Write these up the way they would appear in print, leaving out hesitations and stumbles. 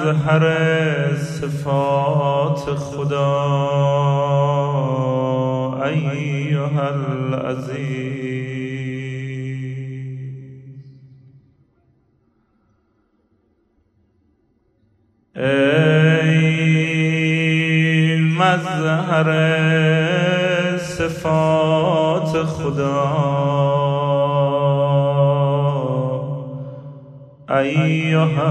مظهر صفات خدا ایها العزیز، ای مظهر صفات خدا ایها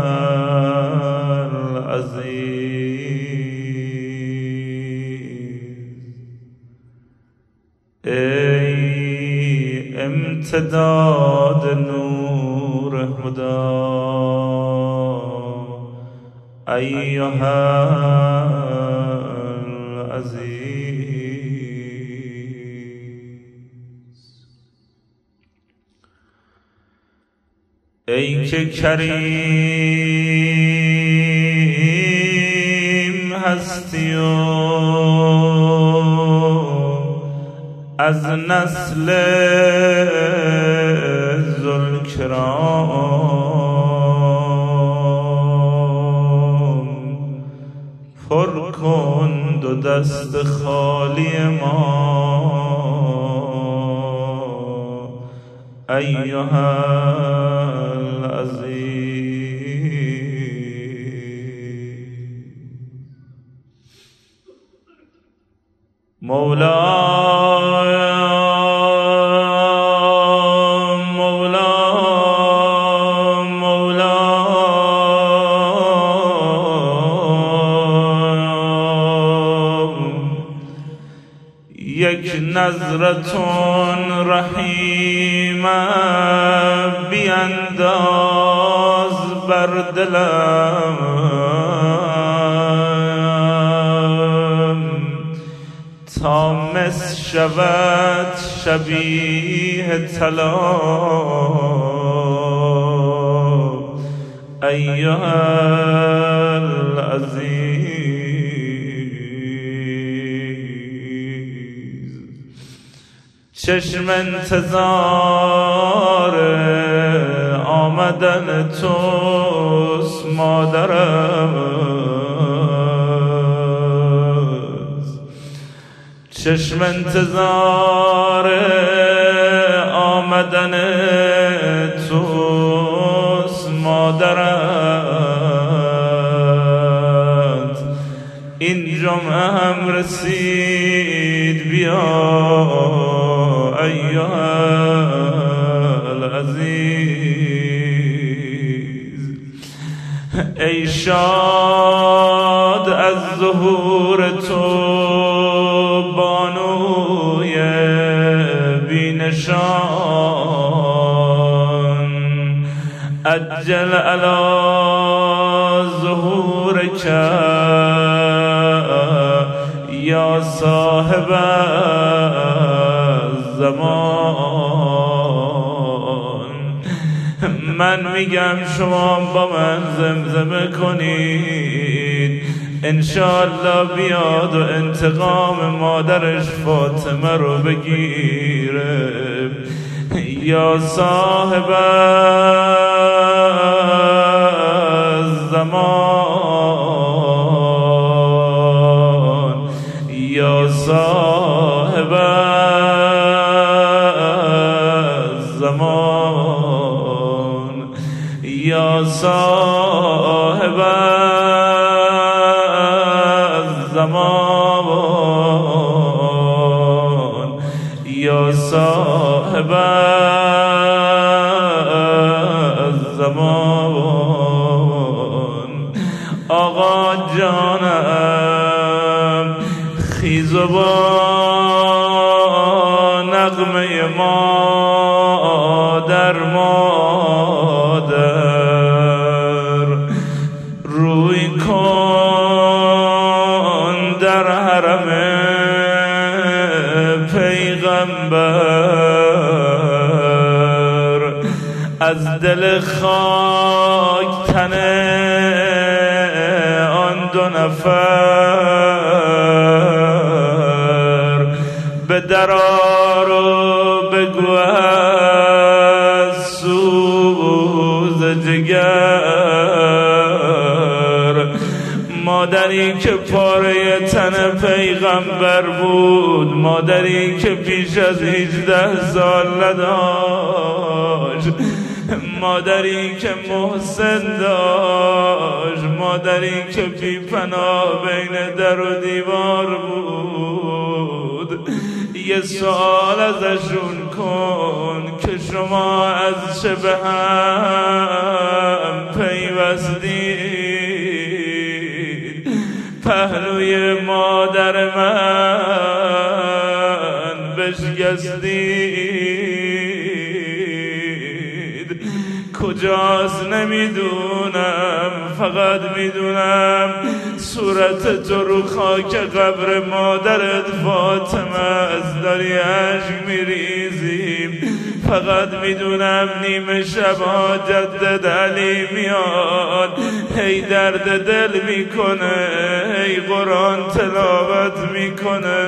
العزیز، ای امتداد نور هدی ایها العزیز، ای که کریم هستی و از نسل ذوالکرام پر کن دو دست خالی ما ایها مولا مولا مولا یک نظرتون رحیم بینداز بر دلم تا مس شود شبیه طلا ایها العزیز، چشم انتظار آمدن توست مادرم، چشم انتظار آمدن توست مادرت، این جمعه هم رسید بیا ایها العزیز، ای شاد از ظهور تو بانوی بینشان، عجل علی ظهورک یا صاحب الزمان. من میگم شما با من زمزمه کنید انشاءالله بیاد و انتقام مادرش فاطمه رو بگیره. یا صاحب الزمان، یا صاحب الزمان، یا صاحب الزمان، یا صاحب الزمان. آقا جانم خیز و با نغمه مادر روی کن در حرم پیغمبر، از دل خاک تن آن دو نفر به درار و بگو از سوز جگر بود، مادری که پیش از 18 سال نداشت، مادری که محسن داشت، مادری که بی پناه بین در و دیوار بود. یه سوال ازشون کن که شما از چه به هم پیوستید؟ پهلوی مادر من بشکستید. کجاست نمیدونم، فقط میدونم صورت تو رو خاک قبر مادرت فاطمه از داری عشق میریزیم. فقط میدونم نیمه شبها جدد علی میاد، هی درد دل میکنه، هی قرآن تلاوت میکنه.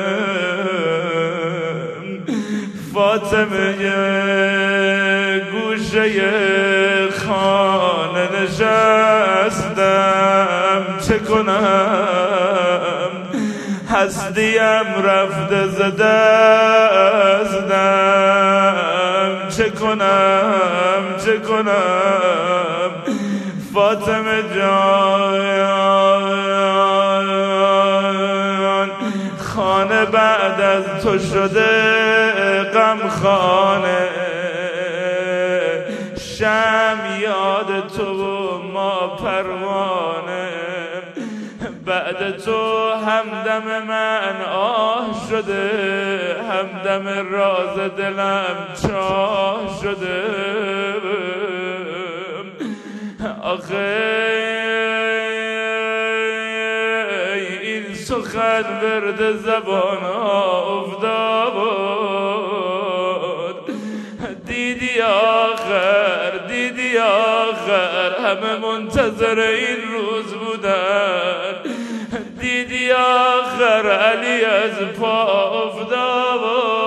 فاطمه گوشه خانه نشستم، چه کنم هستیم رفته ز دستم، چه کنم چه کنم فاطمه جان. خانه بعد از تو شده غم خانه، شم یاد تو و ما پروانه. بعد تو همدم من آه شده، همدم راز دلم چاه شده. آخه این سخن ورد زبان افتاد. دیدی آخر، دیدی آخر همه منتظر این روز بودن. دیدی آخر علی از پا افتاد.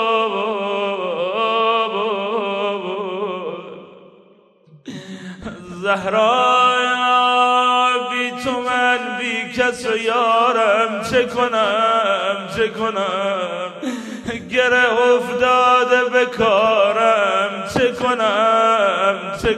زهرا بی تو من بی کس و یارم، چه کنم چه کنم گره افتاده به کارم، چه کنم چه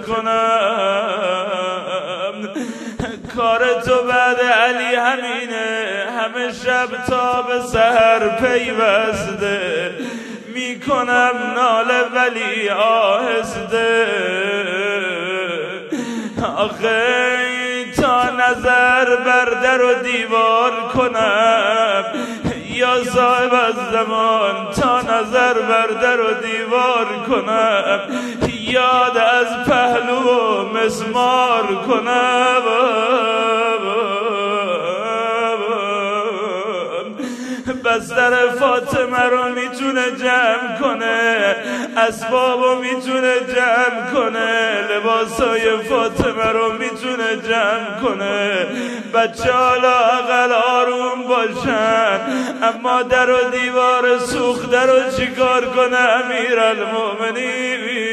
کنم. کار تو بعد علی همینه، همه شب تا به سحر پیوسته. میکنم ناله ولی آهسته. آخه تا نظر بر در و دیوار کنم یا صاحب از زمان، تا نظر بر در و دیوار کنم، یاد از پهلو و مسمار کنم. بستر فاطمه رو میتونه جمع کنه، اسبابو میتونه جمع کنه، لباسای فاطمه رو میتونه جمع کنه. بچه حالا اقل آروم باشن، اما در و دیوار سوخته رو چیکار کنه امیرالمومنین؟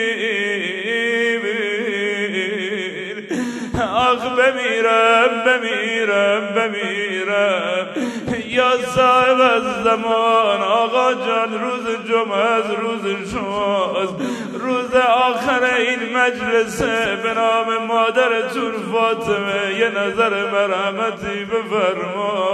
آخ بمیرم بمیرم بمیرم یا صاحب از زمان. آقا جان روز جمعه از روز شماست، روز آخر این مجلسه. به نام مادرتون فاطمه یه نظر مرحمتی بفرما.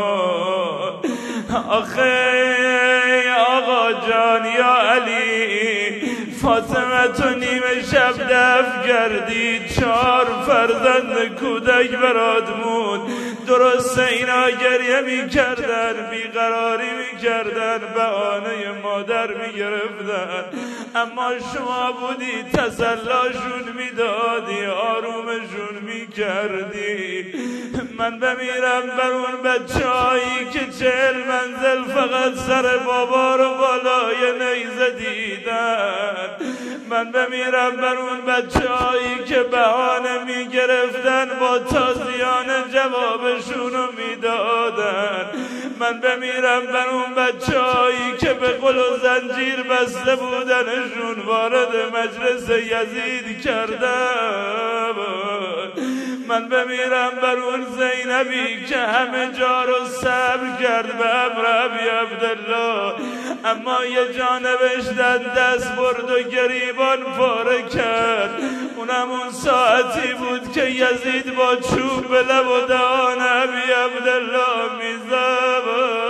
آخه آقا جان یا علی، فاطمه تو نیمه شب دفع کردی، 4 فرزند کودک برات موند. درسته اینا گریه میکردن، بیقراری میکردن، بهانه مادر میگرفتن، اما شما بودی تسلاشون میدادی، آرومشون میکردی. من بمیرم بر اون بچه‌هایی که 40 منزل فقط سر بابا رو بالای نیزه دیدن. من بمیرم بر اون بچه‌هایی که بهانه میگرفتن، با تازیان جوابشونو میدادن. من بمیرم بر اون بچه‌هایی که به قل و زنجیر بسته بودنشون وارد مجلس یزید کردن. من بمیرم بر اون زینبی که همه جا رو صبر کرد به امر ابی عبدالله، اما یه جانبش دست برد و گریبان پاره کرد. اونم اون ساعتی بود که یزید با چوب به لب و دهان ابی عبدالله میزد.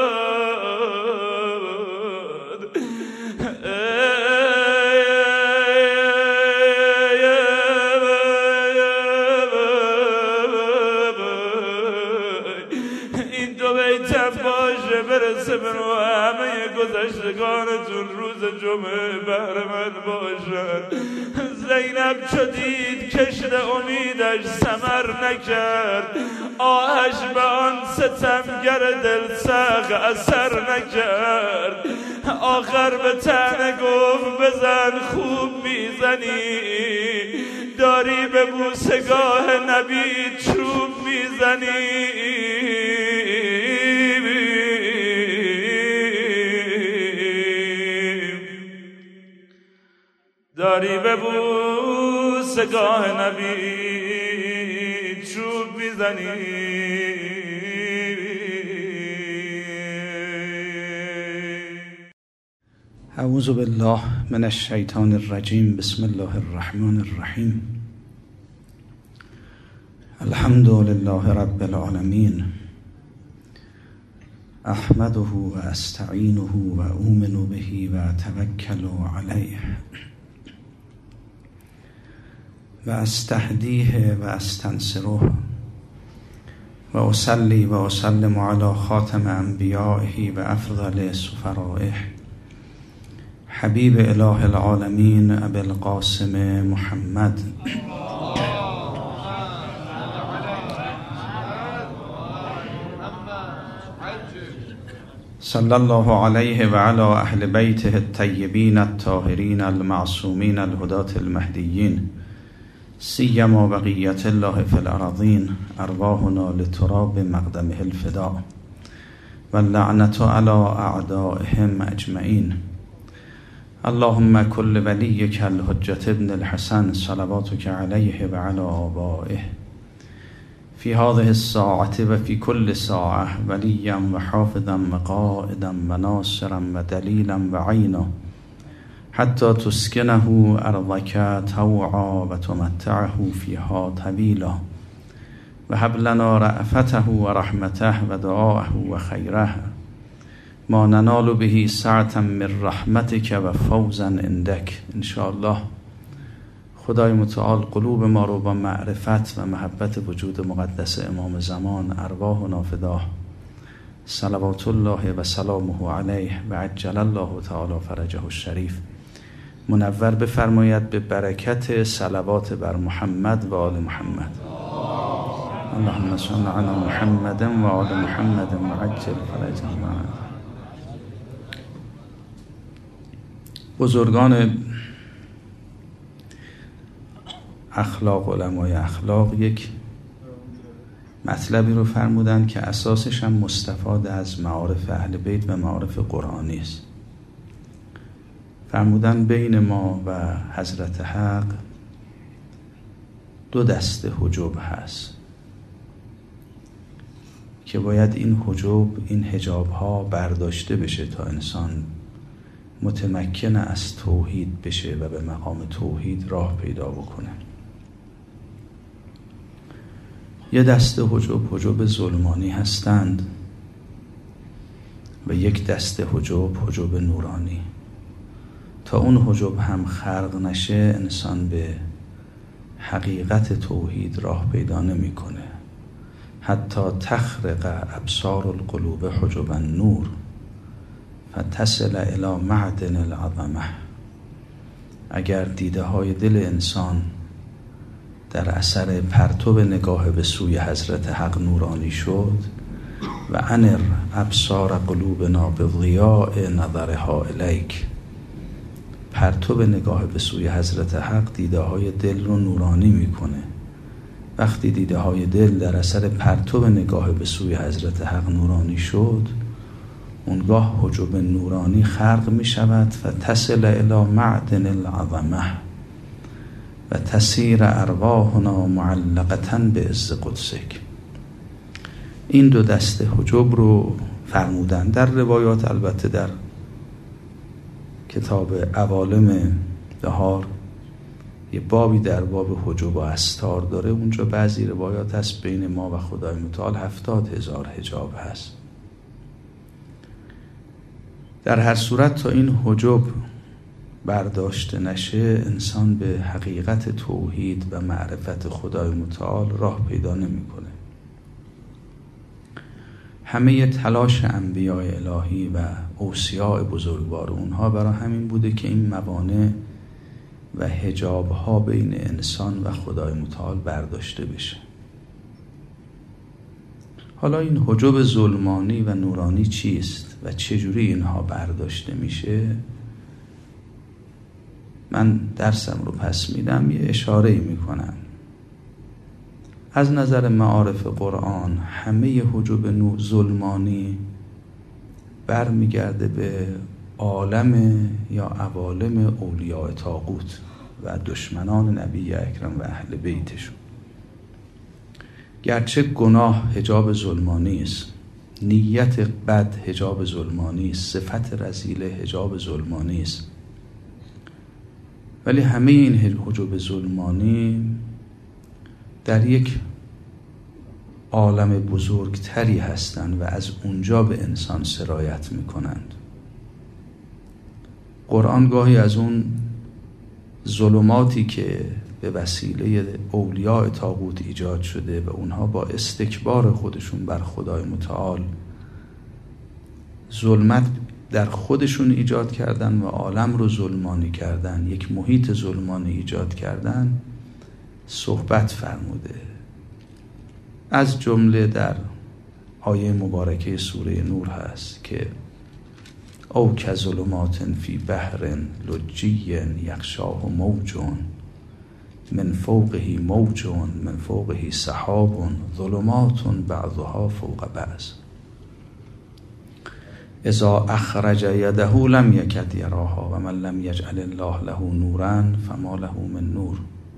برسه برو همه گذشتگانتون روز جمعه بهر من باشن. زینب چو دید کشت امیدش ثمر نکرد، آهش به آن ستمگر دلسخ اثر نکرد. آخر به طعنه گفت بزن خوب میزنی، داری به بوسگاه نبی چوب میزنی. داری به بوسگاه نبی چوب میزنی. اعوذ بالله من الشیطان الرجیم. بسم الله الرحمن الرحیم. الحمد لله رب العالمین، احمده و استعینه و اؤمن به و اتوکل علیه و استهدیه و استنصره و اصلی و اسلم علی خاتم انبیائه و افضل سفرائه حبیب اله العالمین ابی القاسم محمد صلی الله علیه و علی اهل بیته الطیبین الطاهرین المعصومین الهداة المهدیین، سیما بقیت الله فی الارضین، ارواحنا لتراب مقدمه الفداء و اللعنة علی اعدائهم اجمعین. اللهم کل ولیک الحجة ابن الحسن صلواتک علیه و علی آبائه فی هذه الساعة و فی کل ساعة ولیا و حافظا و قائدا و ناصرا و دلیلا و عینا حتی تسکنه ارضک طوعا و تمتعه فیها طویلا و هب لنا رأفته و رحمته و دعاءه و خیره ما ننال به سعة من رحمتک و فوزا عندک. انشاءالله خدای متعال قلوب ما رو با معرفت و محبت وجود مقدس امام زمان ارواحنا فداه صلوات الله و سلامه علیه و عجل الله تعالی فرجه الشریف منور بفرماید به برکت صلوات بر محمد و آل محمد. اللهم صل علی محمد و آل محمد و عجل فرجهم. بزرگان اخلاق، علمای اخلاق، یک مطلبی رو فرمودن که اساسش هم مستفاد از معارف اهل بیت و معارف قرآنی است. فرمودن بین ما و حضرت حق دو دسته حجب هست که باید این حجب، این حجاب ها برداشته بشه تا انسان متمکن از توحید بشه و به مقام توحید راه پیدا بکنه. یه دسته حجب، حجب ظلمانی هستند و یک دسته حجب، حجب نورانی. تا اون حجب هم خلق نشه انسان به حقیقت توحید راه پیدا نمیکنه. حتی تخرق ابصار القلوب حجب النور فتصل الی معدن العظمه. اگر دیده های دل انسان در اثر پرتو نگاه به سوی حضرت حق نورانی شد و انر ابصار قلوبنا بضیاء نظرها الیک، پرتو نگاه به سوی حضرت حق دیده های دل رو نورانی میکنه. وقتی دیده های دل در اثر پرتو نگاه به سوی حضرت حق نورانی شد، اونگاه حجب نورانی خلق می شود و تصل الی معدن العظمه، و تسیر ارواحنا معلقة بعز قدسک. این دو دسته حجب رو فرمودن در روایات. البته در کتاب عوالم بهار یه بابی در باب حجب و استار داره. اونجا بعضی روایات هست بین ما و خدای متعال 70,000 حجاب هست. در هر صورت تا این حجب برداشته نشه انسان به حقیقت توحید و معرفت خدای متعال راه پیدا نمی‌کنه. همه تلاش انبیاء الهی و اوصیاء بزرگوار اونها برای همین بوده که این موانع و حجاب‌ها بین انسان و خدای متعال برداشته بشه. حالا این حجب ظلمانی و نورانی چیست و چجوری اینها برداشته میشه؟ من درسم رو پس میدم، یه اشاره‌ای میکنم. از نظر معارف قرآن همه حجب ظلمانی برمیگرده به عالم یا عوالم اولیاء طاغوت و دشمنان نبی اکرم و اهل بیتشون. گرچه گناه حجاب ظلمانی است، نیت بد حجاب ظلمانی است، صفت رذیله حجاب ظلمانی است، ولی همه این حجب ظلمانی در یک عالم بزرگتری هستند و از اونجا به انسان سرایت میکنند. قرآن گاهی از اون ظلماتی که به وسیله اولیاء طاغوت ایجاد شده و اونها با استکبار خودشون بر خدای متعال ظلمت در خودشون ایجاد کردن و عالم رو ظلمانی کردن، یک محیط ظلمانی ایجاد کردن، صحبت فرموده. از جمله در آیه مبارکه سوره نور هست که او کظلمات فی بحر لجی یغشاه موج من فوقه موج من فوقه سحاب ظلمات بعضها فوق بعض اذا اخرج یده لم یکد یراها و من لم یجعل الله له نورا فما له من نور.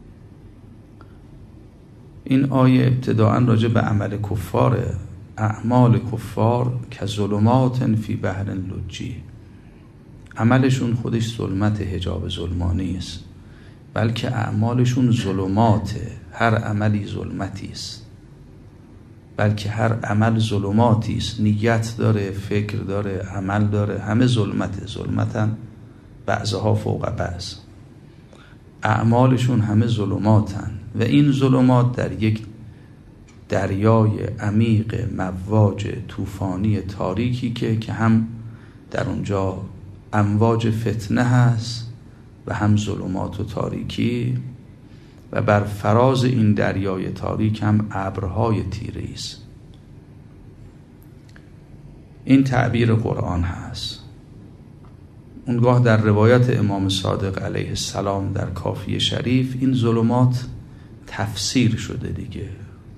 این آیه ابتداءً راجع به عمل کفاره. اعمال کفار که ظلمات فی بحر لجی، عملشون خودش ظلمت حجاب ظلمانی است، بلکه اعمالشون ظلماته. هر عملی ظلمتی است، بلکه هر عمل ظلماتی است. نیت داره، فکر داره، عمل داره، همه ظلمته. ظلمتن بعضها فوق بعض. اعمالشون همه ظلماتن و این ظلمات در یک دریای عمیق مواج طوفانی تاریکی که هم در اونجا امواج فتنه هست و هم ظلمات و تاریکی، و بر فراز این دریای تاریک هم ابرهای تیره است. این تعبیر قرآن هست. اونگاه در روایت امام صادق علیه السلام در کافی شریف این ظلمات تفسیر شده دیگه.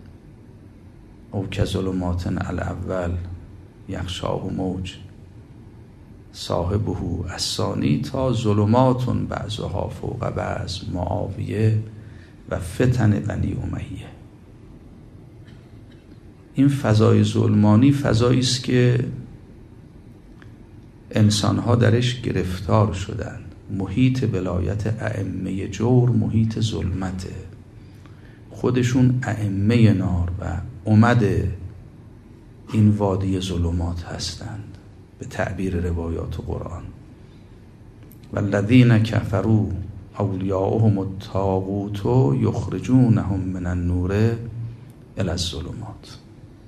او که ظلمات الاول یغشاه موج صاحبه الثانی تا ظلمات بعضها فوق بعض معاویه و فتن بنی امیه. این فضای ظلمانی فضایی است که انسانها درش گرفتار شدن. محیط ولایت ائمه جور محیط ظلمته. خودشون ائمه نار و امد این وادی ظلمات هستند به تعبیر روایات قرآن. والذین کفروا اولیاؤهم الطاغوت یخرجونهم من النور الی الظلمات.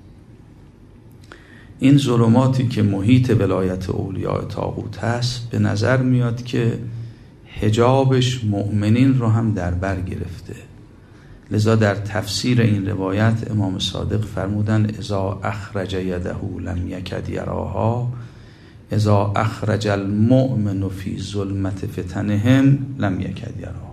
این ظلماتی که محیط ولایت اولیاء طاغوت هست به نظر میاد که حجابش مؤمنین رو هم در بر گرفته. لذا در تفسیر این روایت امام صادق فرمودن اذا اخرج یده لم یکد یراها اذا اخرج المؤمن فی ظلمت فتنهم لم یکد یراها.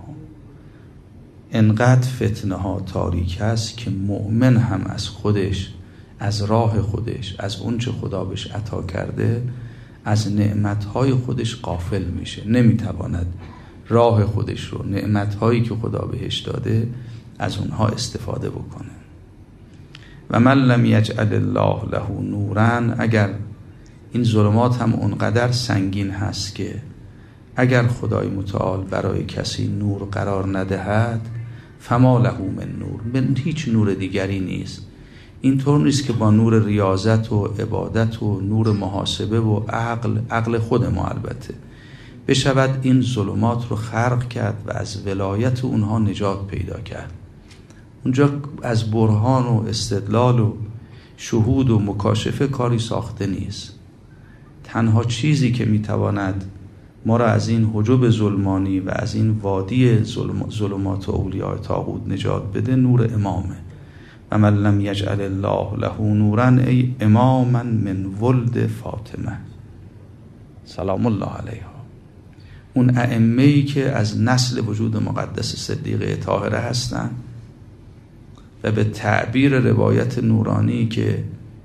انقدر فتنه ها تاریک است که مؤمن هم از خودش، از راه خودش، از اون چه خدا بهش عطا کرده، از نعمتهای خودش غافل میشه، نمیتواند راه خودش رو، نعمت‌هایی که خدا بهش داده، از اونها استفاده بکنه. و من لم یجعل الله له نورا، اگر این ظلمات هم اونقدر سنگین هست که اگر خدای متعال برای کسی نور قرار ندهد، فما له من نور، من هیچ نور دیگری نیست. اینطور نیست که با نور ریاضت و عبادت و نور محاسبه و عقل خود ما البته بشود این ظلمات رو خرق کرد و از ولایت اونها نجات پیدا کرد. اونجا از برهان و استدلال و شهود و مکاشفه کاری ساخته نیست. تنها چیزی که میتواند ما را از این حجب ظلمانی و از این وادی ظلمات و اولیاء طاغوت نجات بده نور امامه. و من لم یجعل الله له نورا، ای اماما من ولد فاطمه سلام الله علیها، اون ائمه‌ای که از نسل وجود مقدس صدیقه طاهره هستند و به تعبیر روایت نورانی که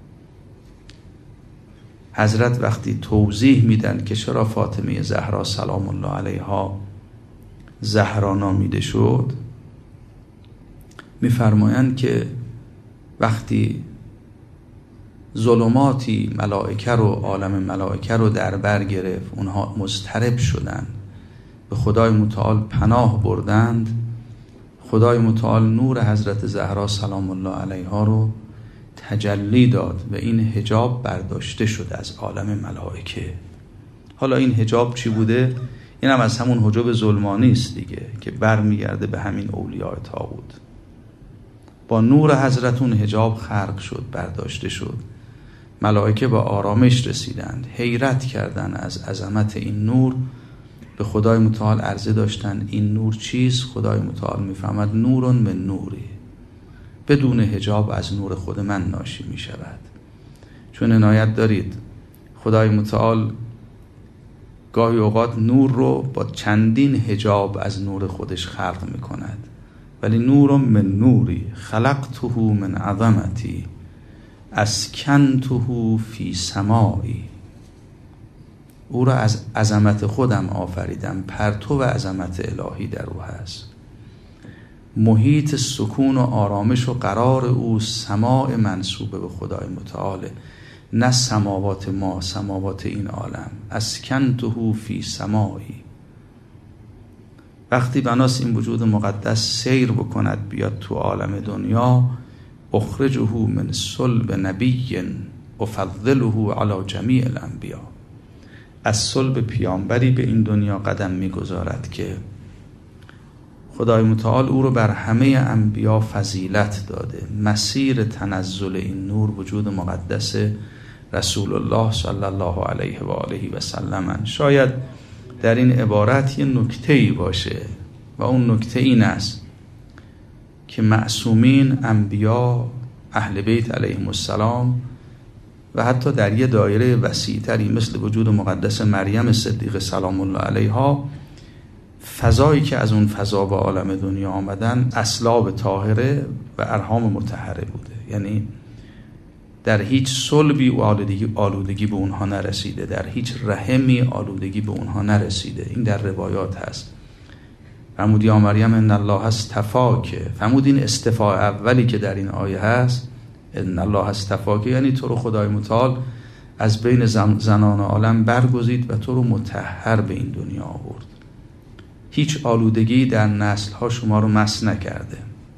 حضرت وقتی توضیح میدن که چرا فاطمه زهرا سلام الله علیها زهرا نامیده شد، میفرمایند که وقتی ظلماتی ملائکه رو، عالم ملائکه رو در بر گرفت، اونها مضطرب شدند، به خدای متعال پناه بردند، خدای متعال نور حضرت زهرا سلام الله علیها رو تجلی داد و این حجاب برداشته شد از عالم ملائکه. حالا این حجاب چی بوده؟ این هم از همون حجاب ظلمانی است دیگه که برمیگرده به همین اولیاء طاغوت. با نور حضرت اون حجاب خرق شد، برداشته شد. ملائکه با آرامش رسیدند، حیرت کردند از عظمت این نور، به خدای متعال عرضه داشتند این نور چیست؟ خدای متعال میفهمد نورون من نوری، بدون حجاب از نور خود من ناشی می شود. چون عنایت دارید خدای متعال گاهی اوقات نور رو با چندین حجاب از نور خودش خلق می کند، ولی نور من نوری خلقته من عظمتی اسکنته فی سمایی، او را از عظمت خودم آفریدم، پرتو و عظمت الهی در او هست. محیط سکون و آرامش و قرار او سماع منصوبه به خدای متعال، نه سماوات ما، سماوات این عالم. اسکنته فی سمایی، وقتی بناس این وجود مقدس سیر بکند بیاد تو عالم دنیا، اخرجه من صلب نبی افضله علی جمیع الانبیا، از صلب پیامبری به این دنیا قدم میگذارد که خدای متعال او رو بر همه انبیا فضیلت داده. مسیر تنزل این نور وجود مقدس رسول الله صلی الله علیه و آله و سلم. شاید در این عبارت یه نکته‌ای باشه و اون نکته این است که معصومین، انبیا، اهل بیت علیهم السلام و حتی در یه دایره وسیع‌تری مثل وجود مقدس مریم صدیقه سلام الله علیها، فضایی که از اون فضا به عالم دنیا آمدن اصلاب طاهره و ارحام مطهره بوده. یعنی در هیچ صلبی و آلودگی به اونها نرسیده، در هیچ رحمی آلودگی به اونها نرسیده. این در روایات هست. فرمود یا مریم ان الله اصطفاک، فرمود این استفاء اولی که در این آیه هست، ان الله اصطفاک، یعنی تو رو خدای متعال از بین زنان عالم برگزید و تو رو مطهر به این دنیا آورد. هیچ آلودگی در نسل‌ها شما رو مس نکرده.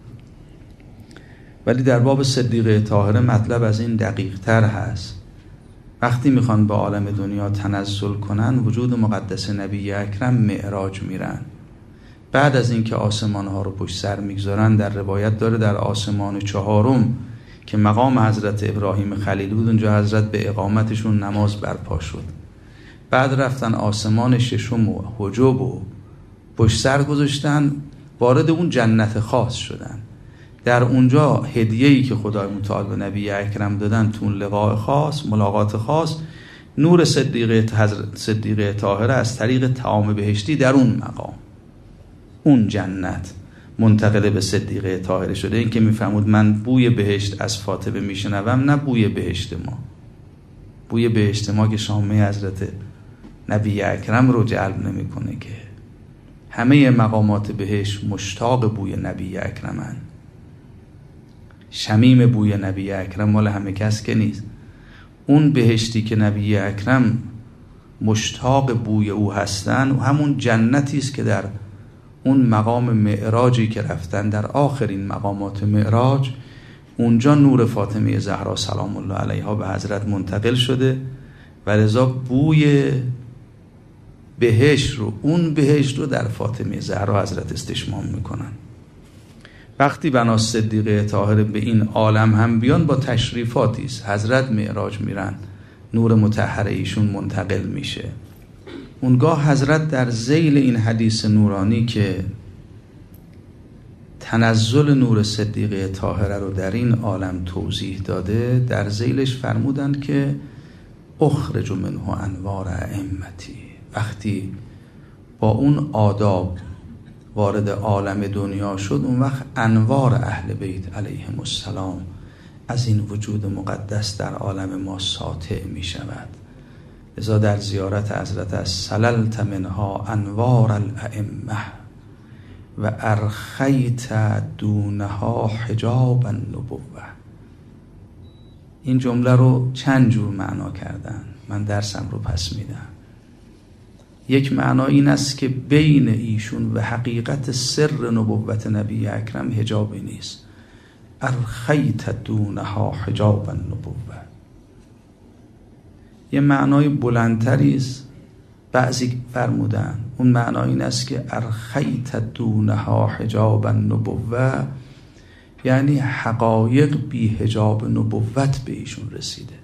ولی در باب صدیقه طاهره مطلب از این دقیق تر هست. وقتی میخوان به عالم دنیا تنزل کنن، وجود مقدس نبی اکرم معراج میرن. بعد از اینکه آسمان ها رو پشت سر میگذارن، در روایت داره در آسمان چهارم که مقام حضرت ابراهیم خلیل بود، اونجا حضرت به اقامتشون نماز برپا شد. بعد رفتن آسمان ششم و حجب و پشت سر گذاشتن، وارد اون جنت خاص شدن. در اونجا هدیه‌ای که خدای متعال به نبی اکرم دادن، تو اون لقاء خاص، ملاقات خاص، نور صدیقه طاهره از طریق طعام بهشتی در اون مقام، اون جنت منتقل به صدیقه طاهره شده. این که میفهمود من بوی بهشت از فاطمه میشنوم، نه بوی بهشت ما. بوی بهشت ما که شامه حضرت نبی اکرم رو جلب نمیکنه که همه مقامات بهشت مشتاق بوی نبی اکرمن. شمیم بوی نبی اکرم مال همه کس که نیست. اون بهشتی که نبی اکرم مشتاق بوی او هستن و همون جنتی است که در اون مقام معراجی که رفتن، در آخرین مقامات معراج، اونجا نور فاطمه زهرا سلام الله علیها به حضرت منتقل شده و لذا بوی بهشت رو، اون بهشت رو در فاطمه زهرا حضرت استشمام میکنن. وقتی بنا صدیقه طاهره به این عالم هم بیان با تشریفاتی است. حضرت معراج میرن، نور مطهر ایشون منتقل میشه. اونگاه حضرت در ذیل این حدیث نورانی که تنزل نور صدیقه طاهره رو در این عالم توضیح داده، در ذیلش فرمودند که اخرج منه انوار ائمتی. وقتی با اون آداب وارد عالم دنیا شد، اون وقت انوار اهل بیت علیهم السلام از این وجود مقدس در عالم ما ساطع می شود. لذا در زیارت حضرت از سللت منها انوار الائمه و ارخیت دونها حجاب النبوه. این جمله رو چند جور معنا کردن، من درسم رو پس میدم. یک معنا این است که بین ایشون و حقیقت سر نبوت نبی اکرم حجابی نیست. ارخیت دونها حجاب النبوه. یه معنای بلندتری است، بعضی فرمودن اون معنا این است که ارخیت دونها حجاب النبوه، یعنی حقایق بی حجاب نبوت به ایشون رسیده.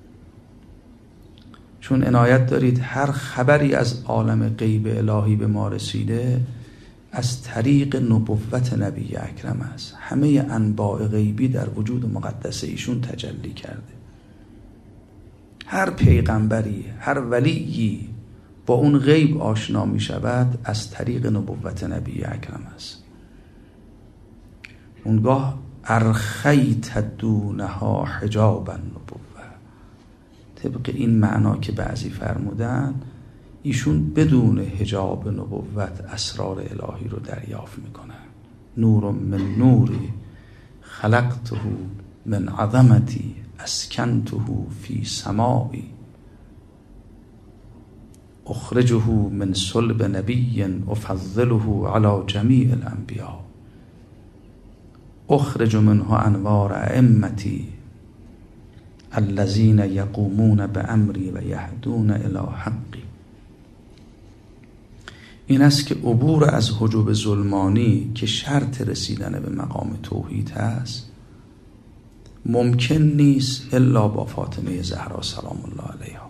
چون عنایت دارید هر خبری از عالم غیب الهی به ما رسیده از طریق نبوت نبی اکرم است. همه انباء غیبی در وجود مقدس ایشون تجلی کرده. هر پیغمبری، هر ولیی با اون غیب آشنا می شود از طریق نبوت نبی اکرم است. اونگاه ارخیت دونها حجاب النبوه. طبق این معنا که بعضی فرمودن، ایشون بدون حجاب نبوت اسرار الهی رو دریافت میکنن. نور من نوری خلقته من عظمتی اسکنته فی سمائی اخرجه من صلب نبی افضله علی جمیع الانبیاء اخرج منه انوار ائمتی الذین یقومون بامری و یهدون الی حقی. این است که عبور از حجب ظلمانی که شرط رسیدن به مقام توحید هست ممکن نیست الا با فاطمه زهرا سلام الله علیها.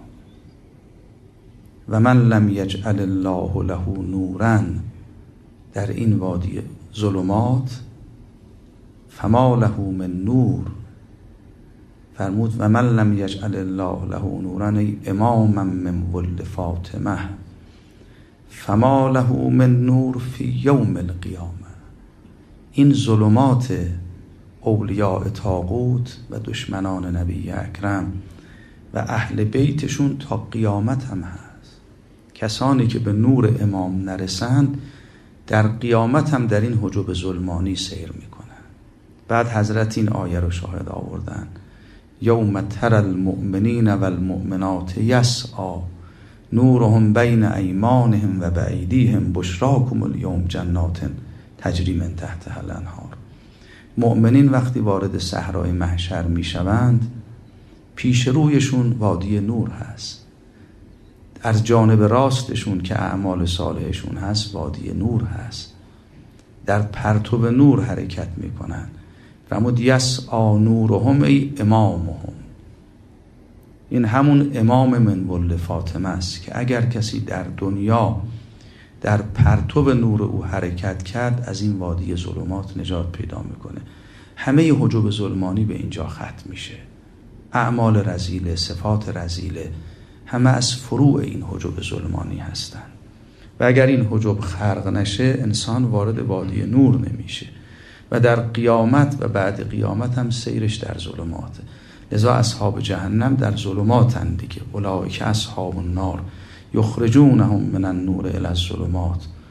و من لم یجعل الله له نورا، در این وادی ظلمات فما له من نور. فرمود و من لم یجعل الله له نورا ای اماما من ولد فاطمه فما له من نور فی یوم القیامه. این ظلمات اولیاء طاغوت و دشمنان نبی اکرم و اهل بیتشون تا قیامت هم هست. کسانی که به نور امام نرسند در قیامت هم در این حجب ظلمانی سیر میکنن. بعد حضرت این آیه رو شاهد آوردن: یوم تر المؤمنین و المؤمنات یسعی نورهم بین ایمانهم و بایدیهم بشراکم الیوم جنات تجری من تحتها الانهار. مؤمنین وقتی وارد صحرای محشر میشوند پیش رویشون وادی نور هست، از جانب راستشون که اعمال صالحشون هست وادی نور هست، در پرتو نور حرکت میکنن. فرمود یسعی نورهم ای امامهم. این همون امام من ولد فاطمه است که اگر کسی در دنیا در پرتو نور او حرکت کرد از این وادی ظلمات نجات پیدا میکنه. همه حجب ظلمانی به اینجا ختم میشه. اعمال رذیله، صفات رذیله همه از فروع این حجب ظلمانی هستند و اگر این حجب خرق نشه انسان وارد وادی نور نمیشه و در قیامت و بعد قیامت هم سیرش در ظلماته. لذا اصحاب جهنم در ظلماتند دیگه. اولئک اصحاب النار یخرجونهم من النور الی الظلمات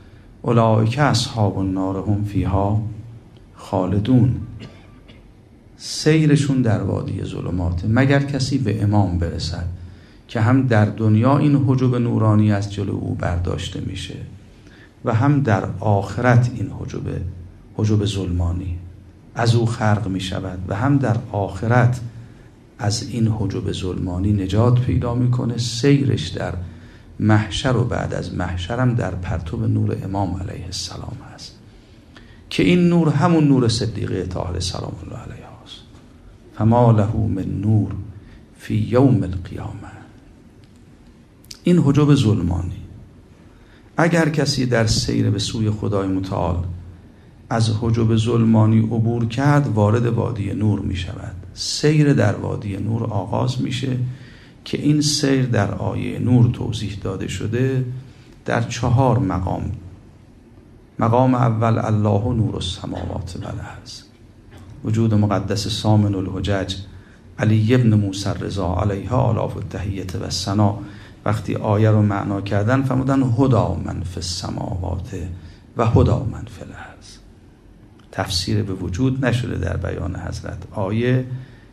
اولئک اصحاب النار هم فیها خالدون. سیرشون در وادی ظلمات، مگر کسی به امام برسد که هم در دنیا این حجب نورانی از جلو او برداشته میشه و هم در آخرت این حجب ظلمانی از او خلق می شود و هم در آخرت از این حجب ظلمانی نجات پیدا میکنه. سیرش در محشر و بعد از محشرم در پرتو نور امام علیه السلام هست که این نور همون نور صدیقه طاهره سلام الله علیها است. فما له من نور فی یوم القیامه. این حجب ظلمانی، اگر کسی در سیر به سوی خدای متعال از حجب ظلمانی عبور کرد، وارد وادی نور می شود. سیر در وادی نور آغاز میشه که این سیر در آیه نور توضیح داده شده در 4 مقام. مقام اول الله نور السماوات و الارض، وجود مقدس سامن الحجج علی ابن موسی رضا علیها آلاف التحیت و ثنا وقتی آیه رو معنا کردن فرمودن هدا من فی السماوات و هدا من فی الارض. تفسیر به وجود نشده در بیان حضرت. آیه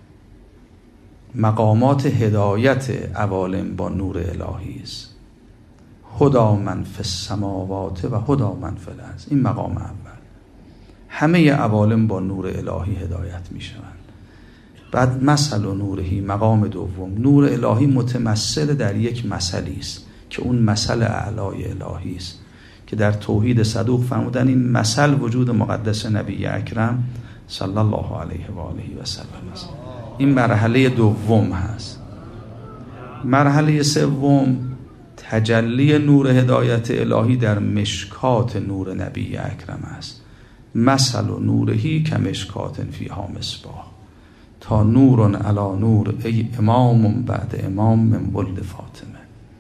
مقامات هدایت عوالم با نور الهی است. هدا من فی السماوات و هدا من فی الارض. این مقام اول، همه عوالم با نور الهی هدایت می شوند. بعد مثل و نورهی، مقام دوم، نور الهی متمثل در یک مثلی است که اون مثل اعلای الهی است که در توحید صدوق فرمودن این مثل وجود مقدس نبی اکرم صلی الله علیه و آله و سلم است. این مرحله دوم هست. مرحله سوم تجلی نور هدایت الهی در مشکات نور نبی اکرم است. مثل و نورهی که مشکات فیها مصباح تا نور علی نور ای امام بعد امام من ولد فاطمه.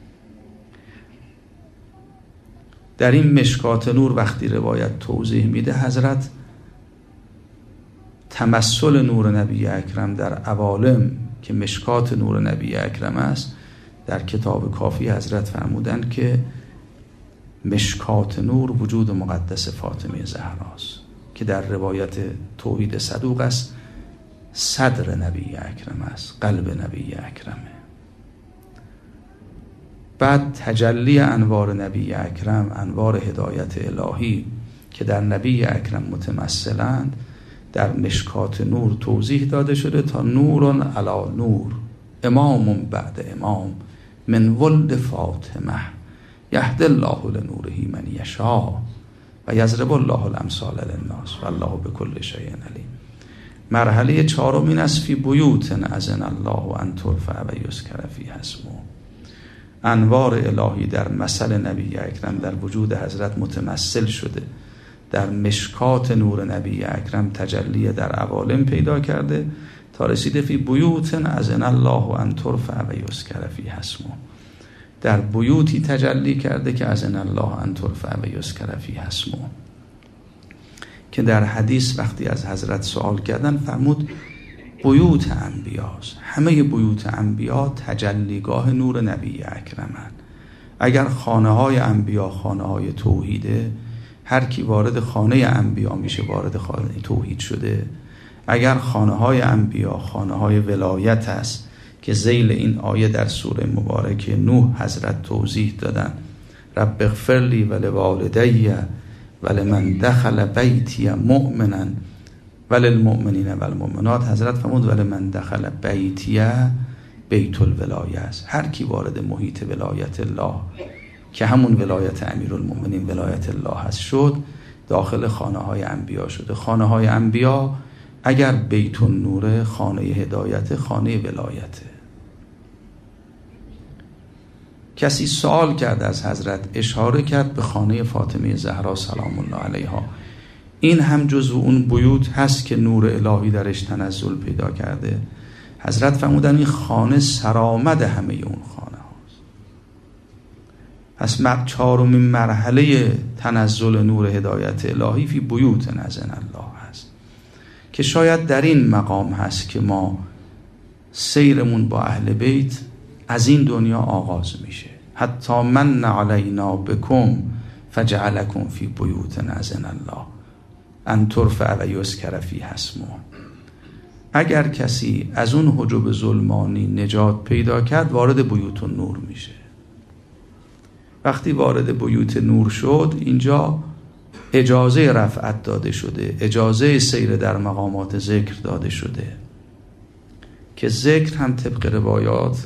در این مشکات نور وقتی روایت توضیح میده حضرت تمثل نور نبی اکرم در عوالم که مشکات نور نبی اکرم است، در کتاب کافی حضرت فرمودند که مشکات نور وجود مقدس فاطمه زهراست که در روایت توحید صدوق است صدر نبی اکرم است، قلب نبی اکرمه. بعد تجلی انوار نبی اکرم، انوار هدایت الهی که در نبی اکرم متمثلند، در مشکات نور توضیح داده شده تا نور علی نور امام بعد امام من ولد فاطمه یهدی الله لنوره من یشاء و یضرب الله الامثال للناس والله بكل شیء علیم. مرحله 4 این است فی بیوت اذن الله ان ترفع و یذکر فیها اسمه. انوار الهی در مثل نبی اکرم در وجود حضرت متمثل شده، در مشکات نور نبی اکرم تجلی در عوالم پیدا کرده تا رسیده فی بیوت اذن الله ان ترفع و یذکر فیها اسمه. در بیوتی تجلی کرده که اذن الله ان ترفع و یذکر فیها اسمه، که در حدیث وقتی از حضرت سوال کردن فرمود بیوت انبیاست. همه بیوت انبیا تجلیگاه نور نبی اکرمند. اگر خانه های انبیا خانه های توحیده، هر کی وارد خانه انبیا میشه وارد خانه توحید شده. اگر خانه های انبیا خانه های ولایت است که ذیل این آیه در سوره مبارک نوح حضرت توضیح دادن رب اغفر لی ولوالدی ولمن دخل بیتی مؤمنا وللمؤمنین والمؤمنات، حضرت فرمود ولمن دخل بیتی بیت الولایه است. هر کی وارد محیط ولایت الله که همون ولایت امیرالمؤمنین ولایت الله هست شد، داخل خانه های انبیا شده. خانه های انبیا اگر بیت النور خانه هدایت، خانه ولایته. کسی سوال کرد از حضرت، اشاره کرد به خانه فاطمه زهرا سلام الله علیها. این هم جزو اون بیوت هست که نور الهی درش تنزل پیدا کرده. حضرت فرمودن این خانه سرآمد همه اون خانه هاست. پس 4مین مرحله تنزل نور هدایت الهی فی بیوت اذن الله هست که شاید در این مقام هست که ما سیرمون با اهل بیت از این دنیا آغاز میشه. حتی من علینا بکم فجعلکم فی بیوت اذن الله ان ترفع و یذکر فیها اسمه. اگر کسی از اون حجب ظلمانی نجات پیدا کرد وارد بیوت النور میشه. وقتی وارد بیوت نور شد اینجا اجازه رفعت داده شده، اجازه سیر در مقامات ذکر داده شده که ذکر هم طبق روایات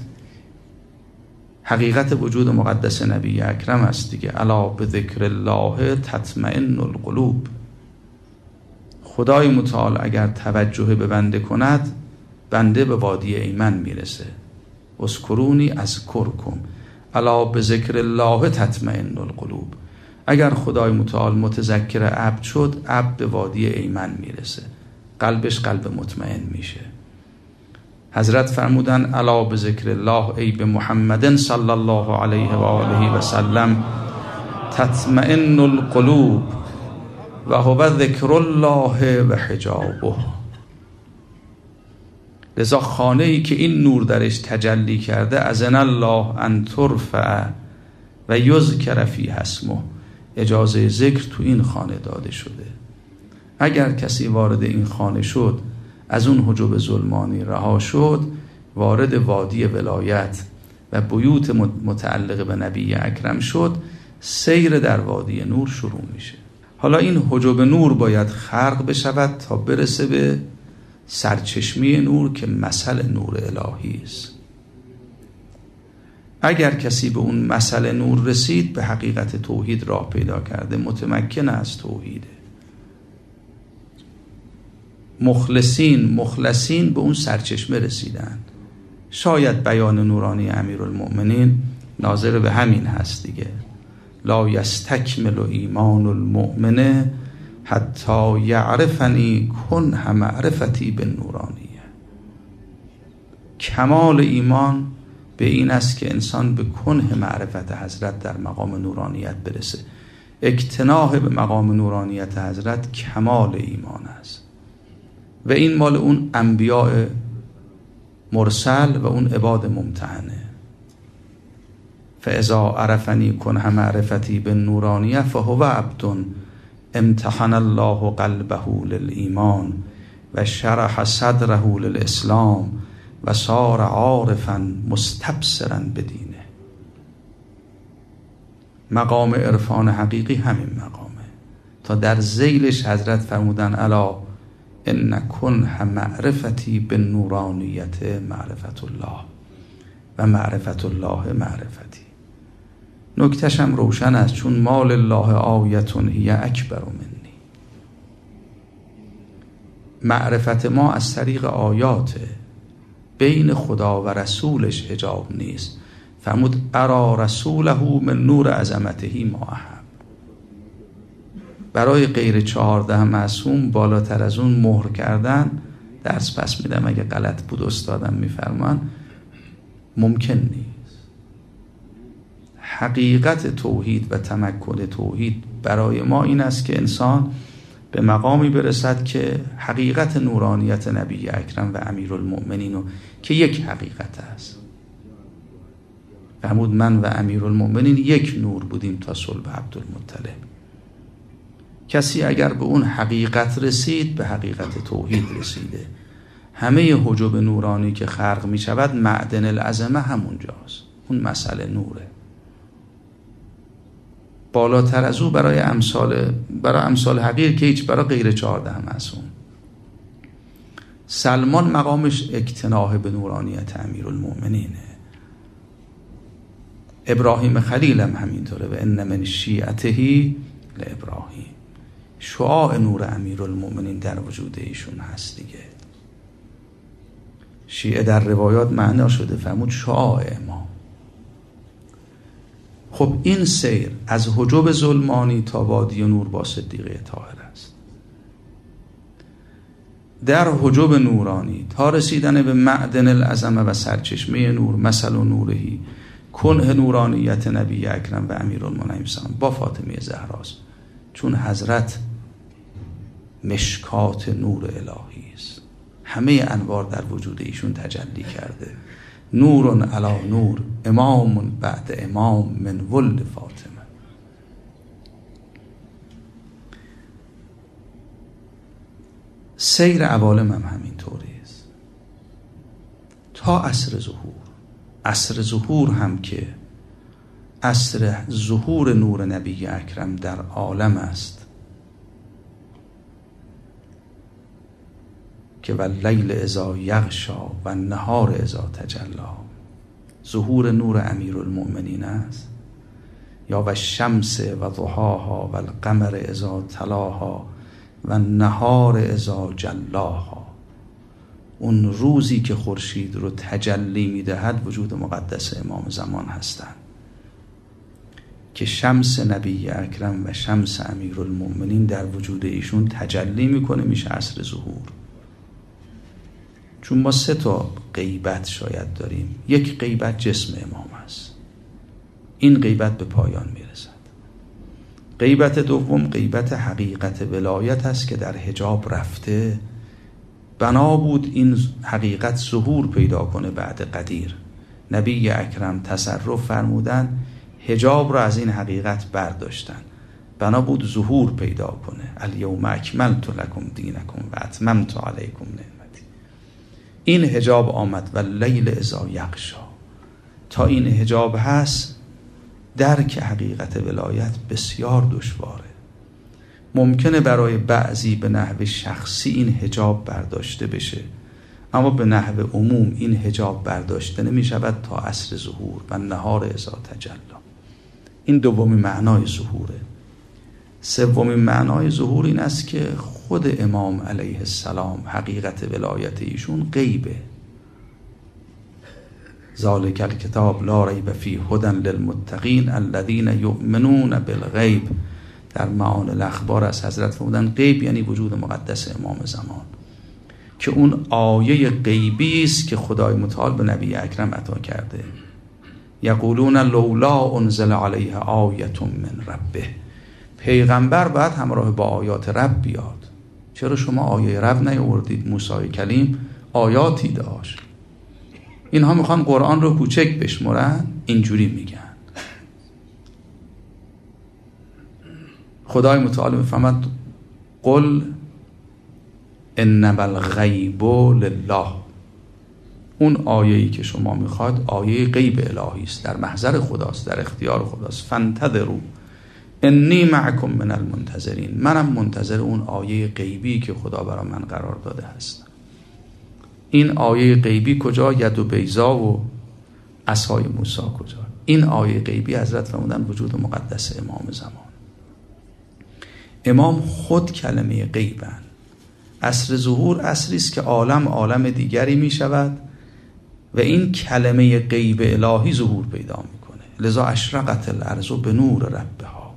حقیقت وجود مقدس نبی اکرم است دیگه. الا بذکر الله تطمئن القلوب. خدای متعال اگر توجه به بنده کند بنده به وادی ایمن میرسه. اذکرونی اذکرکم الا بذکر الله تطمئن القلوب. اگر خدای متعال متذکر عبد شد عبد به وادی ایمن میرسه، قلبش قلب مطمئن میشه. حضرت فرمودن الا بذکر الله ای به محمد صلی الله علیه و آله و سلم تطمئن القلوب و هو ذکر الله و حجابه. لذا خانه‌ای که این نور درش تجلی کرده اذن الله ان ترفع و یذکر فیها اسمه، اجازه ذکر تو این خانه داده شده. اگر کسی وارد این خانه شد از اون حجب ظلمانی رها شد وارد وادی ولایت و بیوت متعلق به نبی اکرم شد، سیر در وادی نور شروع میشه. حالا این حجب نور باید خرق بشود تا برسه به سرچشمه نور که مثل نور الهی است. اگر کسی به اون مثل نور رسید به حقیقت توحید راه پیدا کرده، متمکن از توحیده. مخلصین به اون سرچشمه رسیدن. شاید بیان نورانی امیرالمؤمنین ناظر به همین هست دیگه. لا یستکمل ایمان المؤمن حتی یعرفنی کنه معرفتی بالنورانیه. کمال ایمان به این است که انسان به کنه معرفت حضرت در مقام نورانیت برسه. اکتناح به مقام نورانیت حضرت کمال ایمان است و این مال اون انبیاء مرسل و اون عباد ممتحنه. فاذا عرفنی کنه معرفتی بالنورانیه فهو عبد امتحن الله قلبه للایمان و شرح صدره للاسلام و صار عارفا مستبصرا بدینه. مقام عرفان حقیقی همین مقامه. تا در ذیلش حضرت فرمودن الا ان کنه معرفتی بالنورانیت معرفت الله و معرفت الله معرفتی. نکته‌ش هم روشن است، چون مال الله آیتون هی اکبر منی. معرفت ما از طریق آیاته، بین خدا و رسولش حجاب نیست. فرمود ارا رسوله من نور عظمته ما احب. برای غیر 14 معصوم بالاتر از اون مهر کردن، درس پس میدم اگه غلط بود استادم میفرمان، ممکن نیست. حقیقت توحید و تمکن توحید برای ما این است که انسان به مقامی برسد که حقیقت نورانیت نبی اکرم و امیرالمؤمنین که یک حقیقت است. فرمود من و امیرالمؤمنین یک نور بودیم تا صلب عبدالمطلب. کسی اگر به اون حقیقت رسید به حقیقت توحید رسیده. همه حجب نورانی که خلق می شود معدن العظمه همونجاست، اون مسئله نوره. بالاتر از او برای امثال حقیر که هیچ، برای غیر 14 معصوم. سلمان مقامش اکتناح به نورانیت امیرالمؤمنینه. ابراهیم خلیل هم همینطوره و ان من شیعته لابراهیم. شعاع نور امیرالمؤمنین در وجود ایشون هست دیگه. شیعه در روایات معنا شده فرمود شعاع امام. خب این سیر از حجب ظلمانی تا وادی نور با صدیقه طاهر است. در حجب نورانی تا رسیدن به معدن العظمه و سرچشمه نور مثل نورهی کنه نورانیت نبی اکرم و امیرالمؤمنین با فاطمه زهراست. چون حضرت مشکات نور الهی است، همه انوار در وجود ایشون تجلی کرده. نور علی نور، امام بعد امام من ولد فاطمه. سیر عوالم هم همین طوری است تا عصر ظهور. عصر ظهور هم که عصر ظهور نور نبی اکرم در عالم است که واللیل اذا یغشا و النهار اذا تجلا، ظهور نور امیرالمؤمنین است، یا و الشمس و ضحاها و القمر اذا تلاها و النهار اذا جلاها. اون روزی که خورشید رو تجلی میدهد وجود مقدس امام زمان هستند که شمس نبی اکرم و شمس امیرالمؤمنین در وجود ایشون تجلی میکنه، میشه عصر ظهور. چون ما 3 غیبت شاید داریم. یک غیبت جسم امام است، این غیبت به پایان میرسد. غیبت دوم غیبت حقیقت ولایت است که در حجاب رفته، بنا بود این حقیقت ظهور پیدا کنه بعد قدیر. نبی اکرم تصرف فرمودن، حجاب را از این حقیقت برداشتن، بنا بود ظهور پیدا کنه. الیوم اکملت لکم دینکم و اتممت علیکم نعمتی. این حجاب آمد و لیل اذا یغشا. تا این حجاب هست درک حقیقت ولایت بسیار دشواره. ممکنه برای بعضی به نحو شخصی این حجاب برداشته بشه، اما به نحو عموم این حجاب برداشته نمی شود تا عصر ظهور و نهار اذا تجلا. این دومین معنای ظهوره. سومین معنای ظهور این است که خود امام علیه السلام حقیقت ولایت ایشون غیبه. ذالک الکتاب لا ریب فیه هدی للمتقین الذین یؤمنون بالغیب. در معانی الاخبار از حضرت فرمودن غیب یعنی وجود مقدس امام زمان، که اون آیه غیبی است که خدای متعال به نبی اکرم عطا کرده. یقولون لولا انزل علیه آیه من ربه. پیغمبر باید همراه با آیات رب بیاد. چرا شما آیه رب نیاوردید؟ موسی کلیم آیاتی داشت. اینها میخوان قرآن رو کوچک بشمرن، اینجوری میگن. خدای متعال میفهمد قل انما الغیب لله. اون آیه‌ای که شما میخواد آیه غیب الهی است، در محضر خداست، در اختیار خداست. فانتظروا انی معکم من المنتظرین. منم منتظر اون آیه غیبی که خدا برای من قرار داده هست. این آیه غیبی کجا؟ ید و بیضا و عصای موسی کجا؟ این آیه غیبی حضرت فرمودن وجود مقدس امام زمان. امام خود کلمه غیبن. عصر ظهور عصری است که عالم دیگری می شود و این کلمه غیب الهی ظهور پیدا میکنه. لذا اشرقت الارض بنور ربها.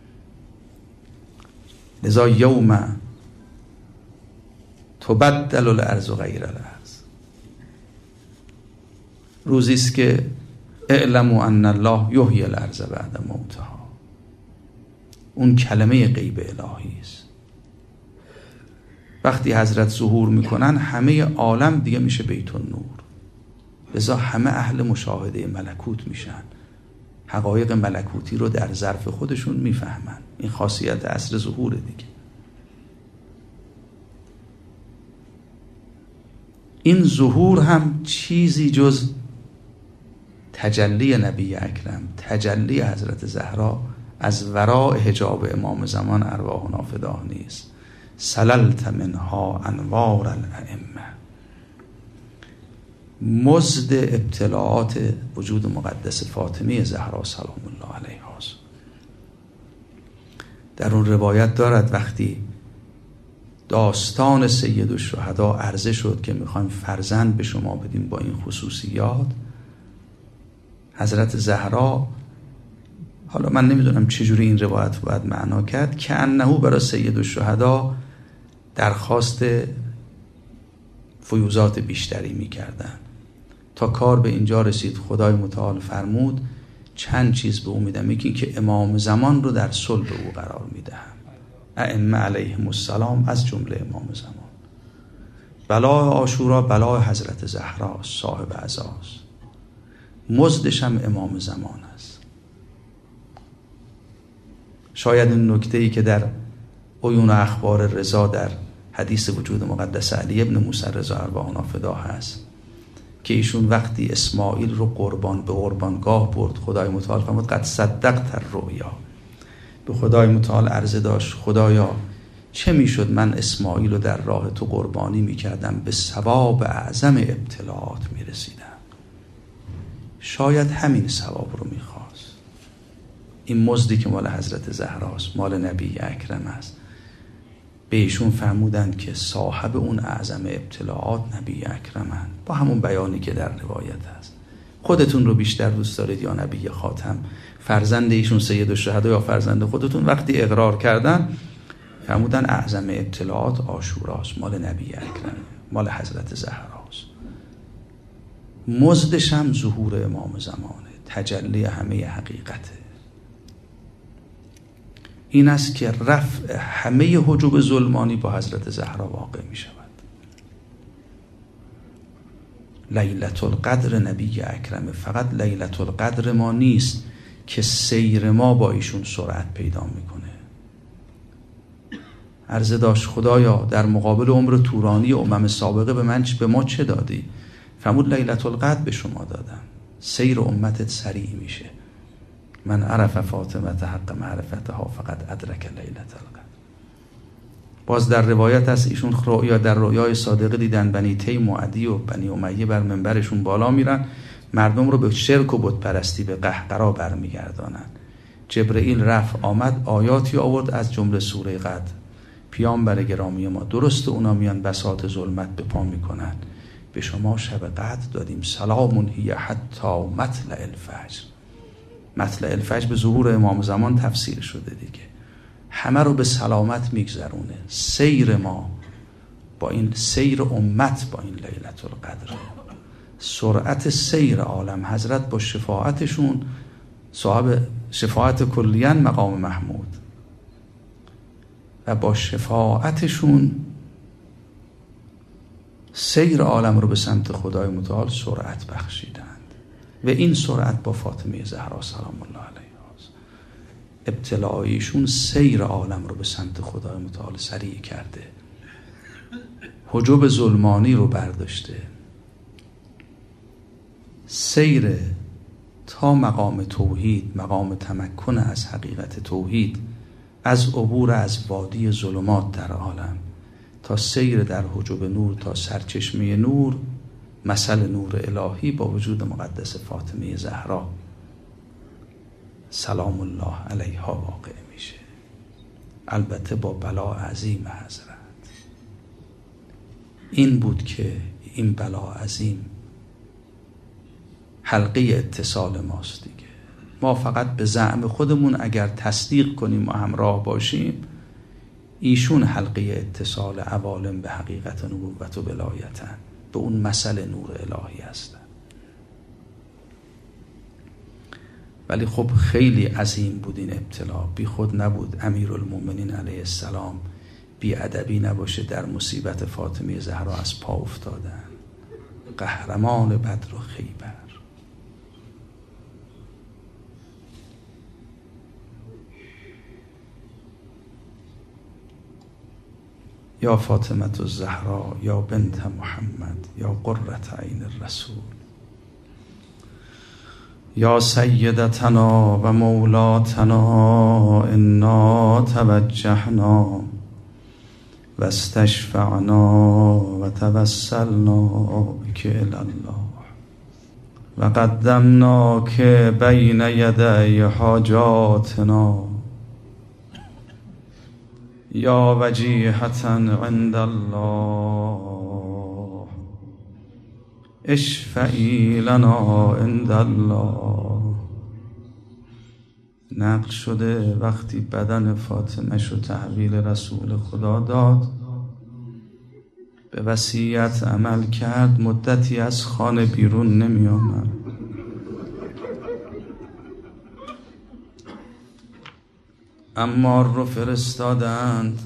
لذا یوم تبدل الارض غیر الارض. روزی است که اعلموا ان الله یحیی الارض بعد موتها. اون کلمه غیب الهی است. وقتی حضرت ظهور میکنن همه عالم دیگه میشه بیت النور. لذا همه اهل مشاهده ملکوت میشن، حقایق ملکوتی رو در ظرف خودشون میفهمن. این خاصیت عصر ظهور دیگه. این ظهور هم چیزی جز تجلی نبی اکرم، تجلی حضرت زهرا از وراء حجاب امام زمان ارواحنا فداه نیست. سللت منها انوار الائمه. مزد ابتلاعات وجود مقدس فاطمه زهرا سلام الله علیها. در اون روایت دارد وقتی داستان سید الشهدا عرضه شد که میخوایم فرزند به شما بدیم با این خصوصیات، حضرت زهرا، حالا من نمیدونم چجوری این روایت رو باید معنا کرد، که انهو برای سید الشهدا درخواست فیوزات بیشتری میکردن. تا کار به اینجا رسید خدای متعال فرمود چند چیز به او میدم. یکی که امام زمان رو در صلب او قرار میدهم، ائمه علیهم السلام از جمله امام زمان. بلای عاشورا بلای حضرت زهرا صاحب عزاست، مزدش هم امام زمان است. شاید این نکته‌ای که در عیون اخبار رضا در حدیث وجود مقدس علی ابن موسی رضا ارواحنا فدا هست که ایشون وقتی اسماعیل رو به قربانگاه برد، خدای متعال فرمود قد صدقت الرؤیا، به خدای متعال عرضه داشت خدایا چه میشد من اسماعیل رو در راه تو قربانی میکردم، به ثواب اعظم ابتلاعات میرسیدم. شاید همین ثواب رو میخواست. این مزدی که مال حضرت زهراست، مال نبی اکرم است. به ایشون فرمودند که صاحب اون اعظم ابتلاعات نبی اکرمند، با همون بیانی که در روایت هست. خودتون رو بیشتر دوست دارید یا نبی خاتم؟ فرزند ایشون سید الشهدا یا فرزند خودتون؟ وقتی اقرار کردن فرمودن اعظم ابتلاعات عاشوراست، مال نبی اکرم، مال حضرت زهراست. مزدش هم ظهور امام زمانه، تجلی همه حقیقته. این است که رفع همه حجب ظلمانی با حضرت زهرا واقع می شود. لیلة القدر نبی اکرم، فقط لیلة القدر ما نیست که سیر ما با ایشون سرعت پیدا میکنه. عرضه داشت خدایا در مقابل عمر طولانی امم سابقه به ما چه دادی؟ فرمود لیلة القدر به شما دادم، سیر امتت سریع میشه. من عرف فاطمه حق معرفتها فقط ادرک لیلة القدر. باز در روایت هست ایشون در رؤیای صادقه دیدن بنی تیم و عدی و بنی امیه بر منبرشون بالا میرن، مردم رو به شرک و بت پرستی به قهقرا برمیگردانن. جبرئیل رفت آمد آیاتی آورد از جمله سوره قدر. پیامبر گرامی ما درست اونا میان بساط ظلمت به پا میکنن، به شما شب قدر دادیم، سلام هی حتی مطلع الفجر. مطلع الفجر به ظهور امام زمان تفسیر شده دیگه. همه رو به سلامت میگذرونه. سیر ما با این سیر امت با این لیلة القدر، سرعت سیر عالم، حضرت با شفاعتشون صاحب شفاعت کلیان مقام محمود و با شفاعتشون سیر عالم رو به سمت خدای متعال سرعت بخشیدند و این سرعت با فاطمه زهرا سلام الله علیها است. ابتلایشون سیر عالم رو به سمت خدای متعال سریع کرده، حجب ظلمانی رو برداشته، سیر تا مقام توحید، مقام تمکن از حقیقت توحید، از عبور از وادی ظلمات در عالم تا سیر در حجب نور، تا سرچشمه نور، مثل نور الهی با وجود مقدس فاطمه زهرا سلام الله علیها واقع میشه. البته با بلا عظیم حضرت. این بود که این بلا عظیم حلقه اتصال ماست دیگه. ما فقط به زعم خودمون اگر تصدیق کنیم و همراه باشیم، ایشون حلقه اتصال عوالم به حقیقت نبوت و ولایتن، به اون مثل نور الهی هستن. ولی خب خیلی عظیم بود این ابتلا، بی خود نبود امیرالمومنین علیه السلام بی ادبی نباشه در مصیبت فاطمه زهرا از پا افتادن. قهرمان بدر و خیبر. یا فاطمه الزهرا یا بنت محمد یا قرة عین الرسول یا سیدتنا و مولاتنا انا توجهنا و استشفعنا و توسلنا بک الی الله و قدمناک بین یدی حاجاتنا یا وجیهة عند الله اشفعی لنا عند الله. نقل شده وقتی بدن فاطمه شو تحویل رسول خدا داد، به وصیت عمل کرد، مدتی از خانه بیرون نمی آمد. عمار رو فرستادند،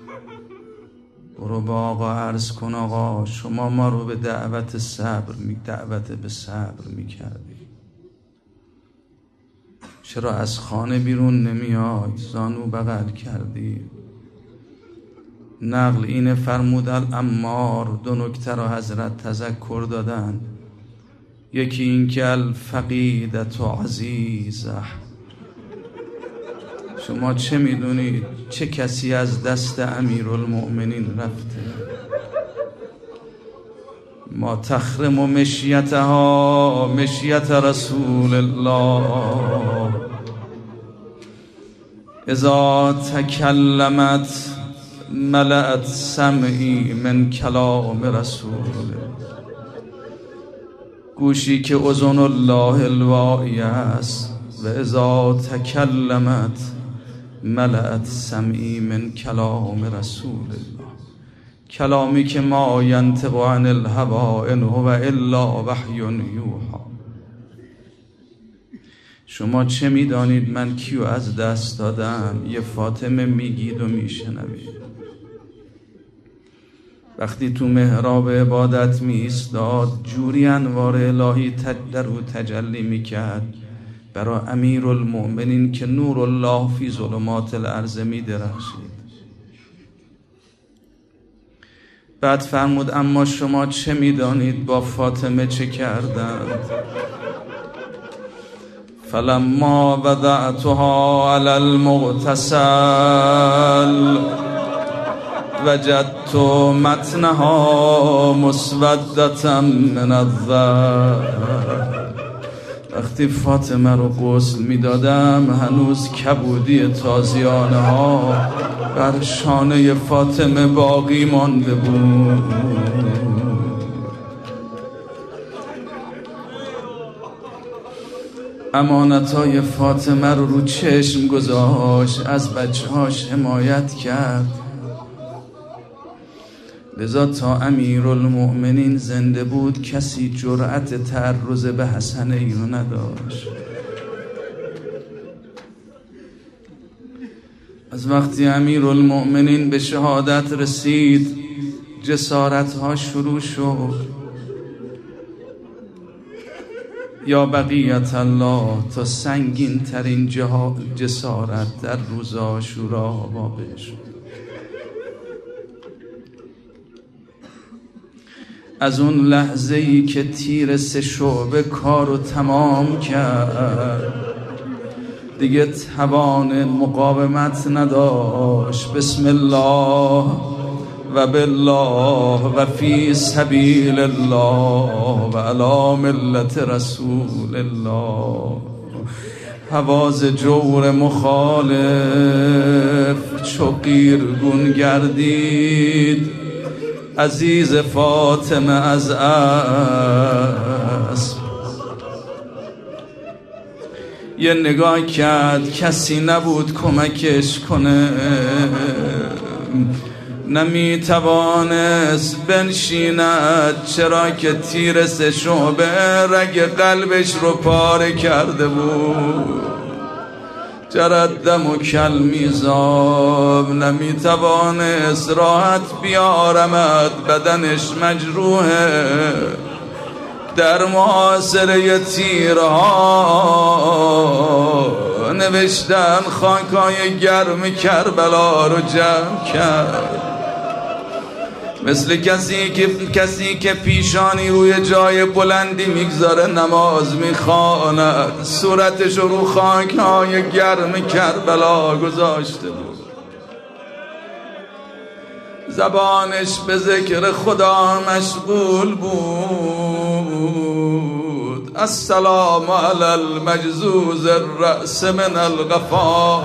برو با آقا عرض کن آقا شما ما رو به دعوت به صبر میکردی، چرا از خانه بیرون نمیای؟ زانو بغل کردی. نقل اینه فرمود الامار دو نکته را حضرت تذکر دادن. یکی این که الفقیدت عزیزه، شما چه میدونید چه کسی از دست امیرالمؤمنین رفته؟ ما تخرم مشیتها مشیت رسول الله اذا تکلمت ملأت سمعی من کلام رسول. گوشی که اذن الله الواعی است و اذا تکلمت ملأت سمعی من کلام رسول الله. کلامی که ما ینطق عن الهوی ان هو الا وحی یوحی. شما چه میدانید من کیو از دست دادم؟ یه فاطمه میگید و میشنوید. وقتی تو محراب عبادت می ایستاد جوری انوار الهی در او تجلی میکرد برای امیرالمؤمنین که نور الله فی ظلمات الارض می درخشید. بعد فرمود اما شما چه میدانید با فاطمه چه کردند؟ فلما وضعتها علی المغتسل وجدت متنها مسودة من الذهب. وقتی فاطمه رو غسل میدادم هنوز کبودی تازیانه ها بر شانه فاطمه باقی مانده بود. امانتای فاطمه رو چشم گذاشت، از بچه‌هاش حمایت کرد. لذا تا امیرالمؤمنین زنده بود کسی جرأت تعرض به حسن اینو نداشت. از وقتی امیرالمؤمنین به شهادت رسید جسارت‌ها شروع شد. یا بقیت الله، تا سنگین ترین جسارت در روز عاشورا واقع شد. از اون لحظه‌ای که تیر 3 شعبه کارو تمام کرد دیگه توان مقاومت نداشت. بسم الله و بالله و فی سبیل الله و علی ملت رسول الله. حواز جور مخالف چو قیرگون گردید. عزیز فاطمه از اسب یه نگاه کرد، کسی نبود کمکش کنه. نمیتوانست بنشیند چرا که تیر 3 شعبه رگ قلبش رو پاره کرده بود. جرد دم و کل میزاب، نمیتوانست راحت بیارمد، بدنش مجروحه. در محاصره تیرها نوشتن خاکای گرم کربلا رو جمع کرد. مثل کسی که پیشانی روی جای بلندی میگذاره نماز میخواند، صورتش رو خاک‌های گرم کربلا گذاشته بود. زبانش به ذکر خدا مشغول بود. السلام علی المجزوز الرأس من الغفا.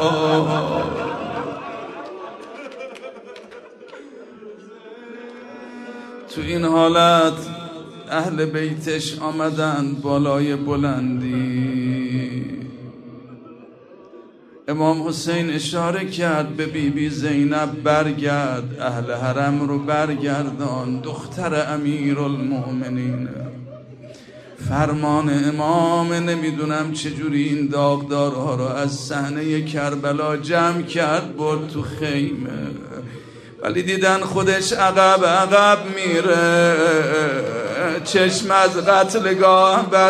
تو این حالت اهل بیتش آمدن بالای بلندی. امام حسین اشاره کرد به بی زینب برگرد، اهل حرم رو برگردان، دختر امیرالمؤمنین. فرمان امام. نمیدونم چجوری این داغدارها رو از صحنه کربلا جمع کرد برد تو خیمه، ولی دیدن خودش عقب میره، چشم از قتلگاه بر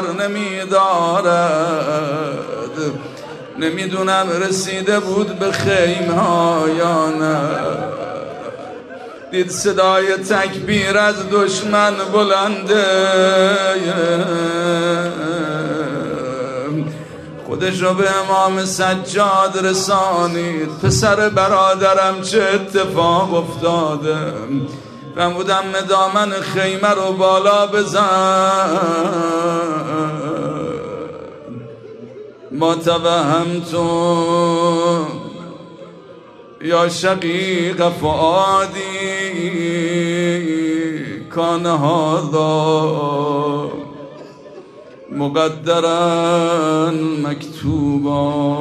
نمیدارد. نمیدونم رسیده بود به خیمه ها یا نه. دید صدای تکبیر از دشمن بلنده، خودش رو به امام سجاد رسانید. پسر برادرم چه اتفاق افتاده؟ من بودم دامن خیمه رو بالا بزن، ما توهمتم یا شقیق فؤادی کان هذا مقدرا مکتوبا.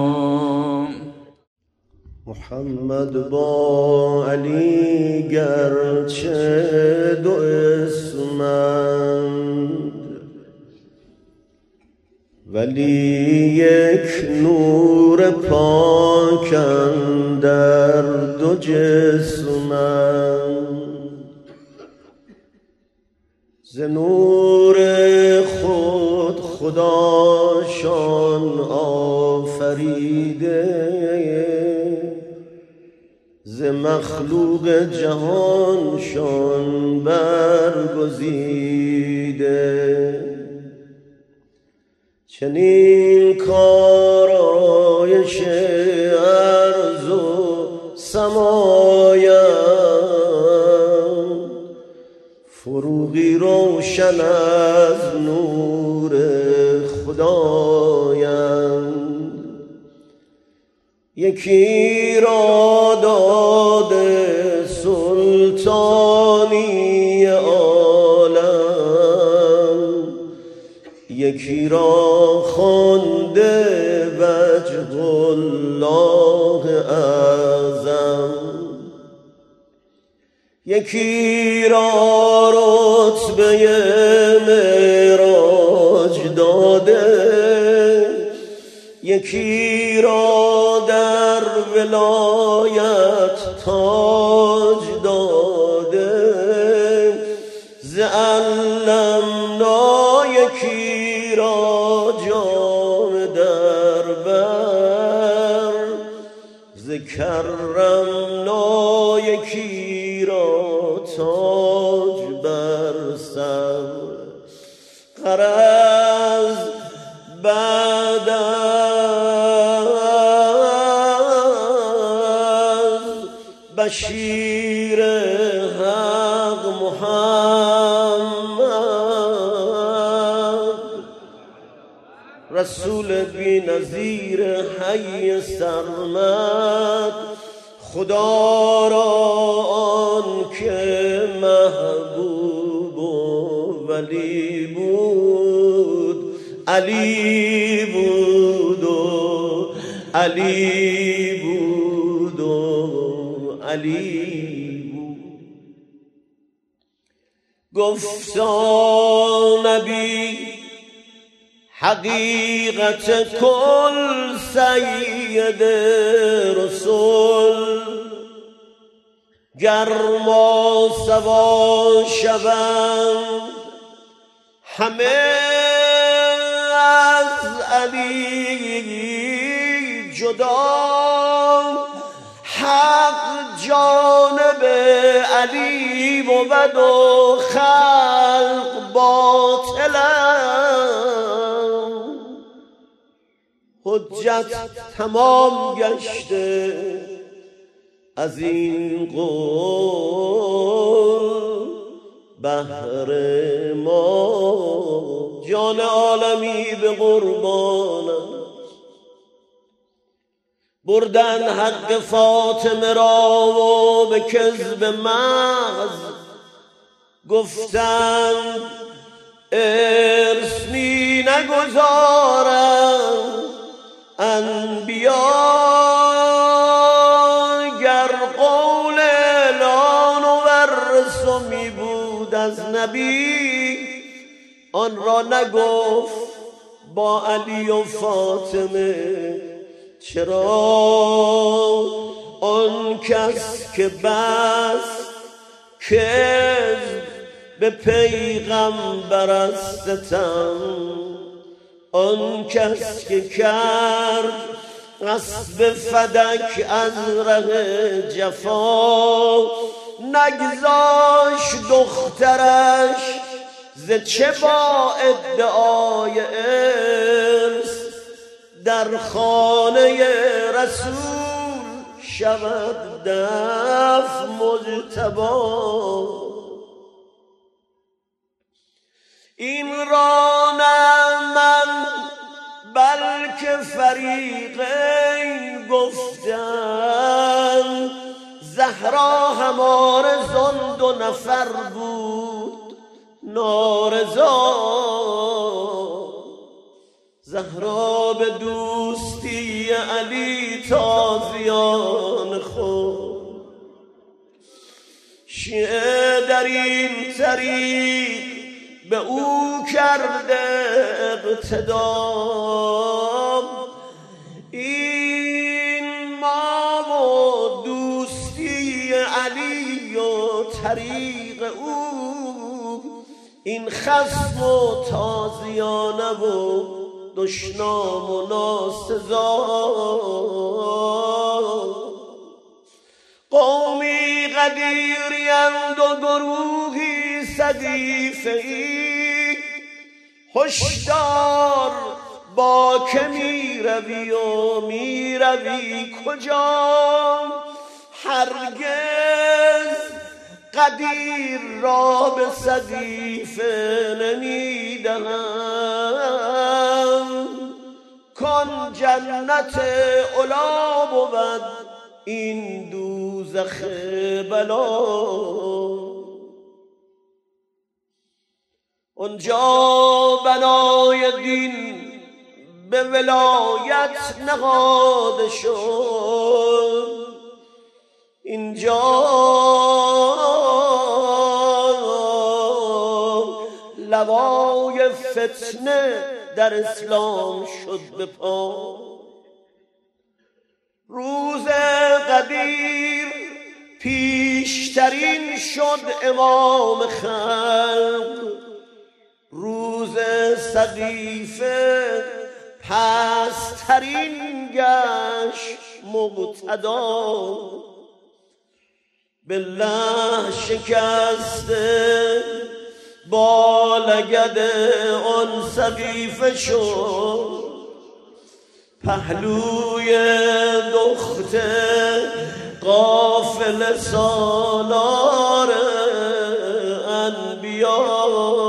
محمد با علی گرچه دو اسمند، ولی یک نور پاک اندر دو جسمند. ز نور خود خداشان آفریده، ز مخلوق جهانشان برگزیده. چنین کارایش ارض و سمایم، فروغی روشن از نور خدایند. یکی را داده سلطانی عالم، یکی را خوانده وجه الله اعظم. یکی را رتبه معراج داده، یکی را در ولایت تاج داده. ز علمنا یکی را جام در بر، ز کرمنا یکی را تاج بر سر. غرض بعد از بشیر حق محمد، رسول بی نظیر حی سرمد، خدا را آن که محبوب و ولی بود، علی بود و علی بود و علی بود. گفتا نبی حقیقت کل سید رسول، گر ما سوا شوند همه از علی جدا، حق جانب علی بود و خلق باطلند. حجت تمام گشته از این قول بهر ما، جان عالمی به قربانم. بردن حق فاطمه را و به کذب محض گفتند ارث می نگذارند انبیا، گر قول لا نورث می بود از نبی، آن را نگفت با علی و فاطمه. چرا آن کس که بس کذب به پیغمبر است ستم، آن کس که کرد قصب فدک از ره جفا، نگذاش دخترش ز چه با ادعای ارث در خانه رسول شود دف مجتبی. این را نه من بلکه فریقین گفتم، زهرا هماره زن 2 نفر بود نارضا. زهرا به دوستی علی تازیان خود، شیعه در این طریق به او کرده اقتدا. این ما و دوستی علی و طریق او، این خصم و تازیانه و دشنام و ناسزا. قومی قدیریند و گروهی سقیفه‌ای، هشدار با که می روی و می روی کجا. هرگز قدیر را به سقیفه نمی دهم، کن جنت علا بود این دوزخ بلا. اونجا بنای دین به ولایت نهاده شد، اینجا لوای فتنه در اسلام شد به پا. روز قدیر پیشترین شد امام خلق، روز سقیفه پسترین گشت مقتدا. بالله شکسته با لگد آن سقیفه شد، پهلوی دخت قافل سالار انبیا.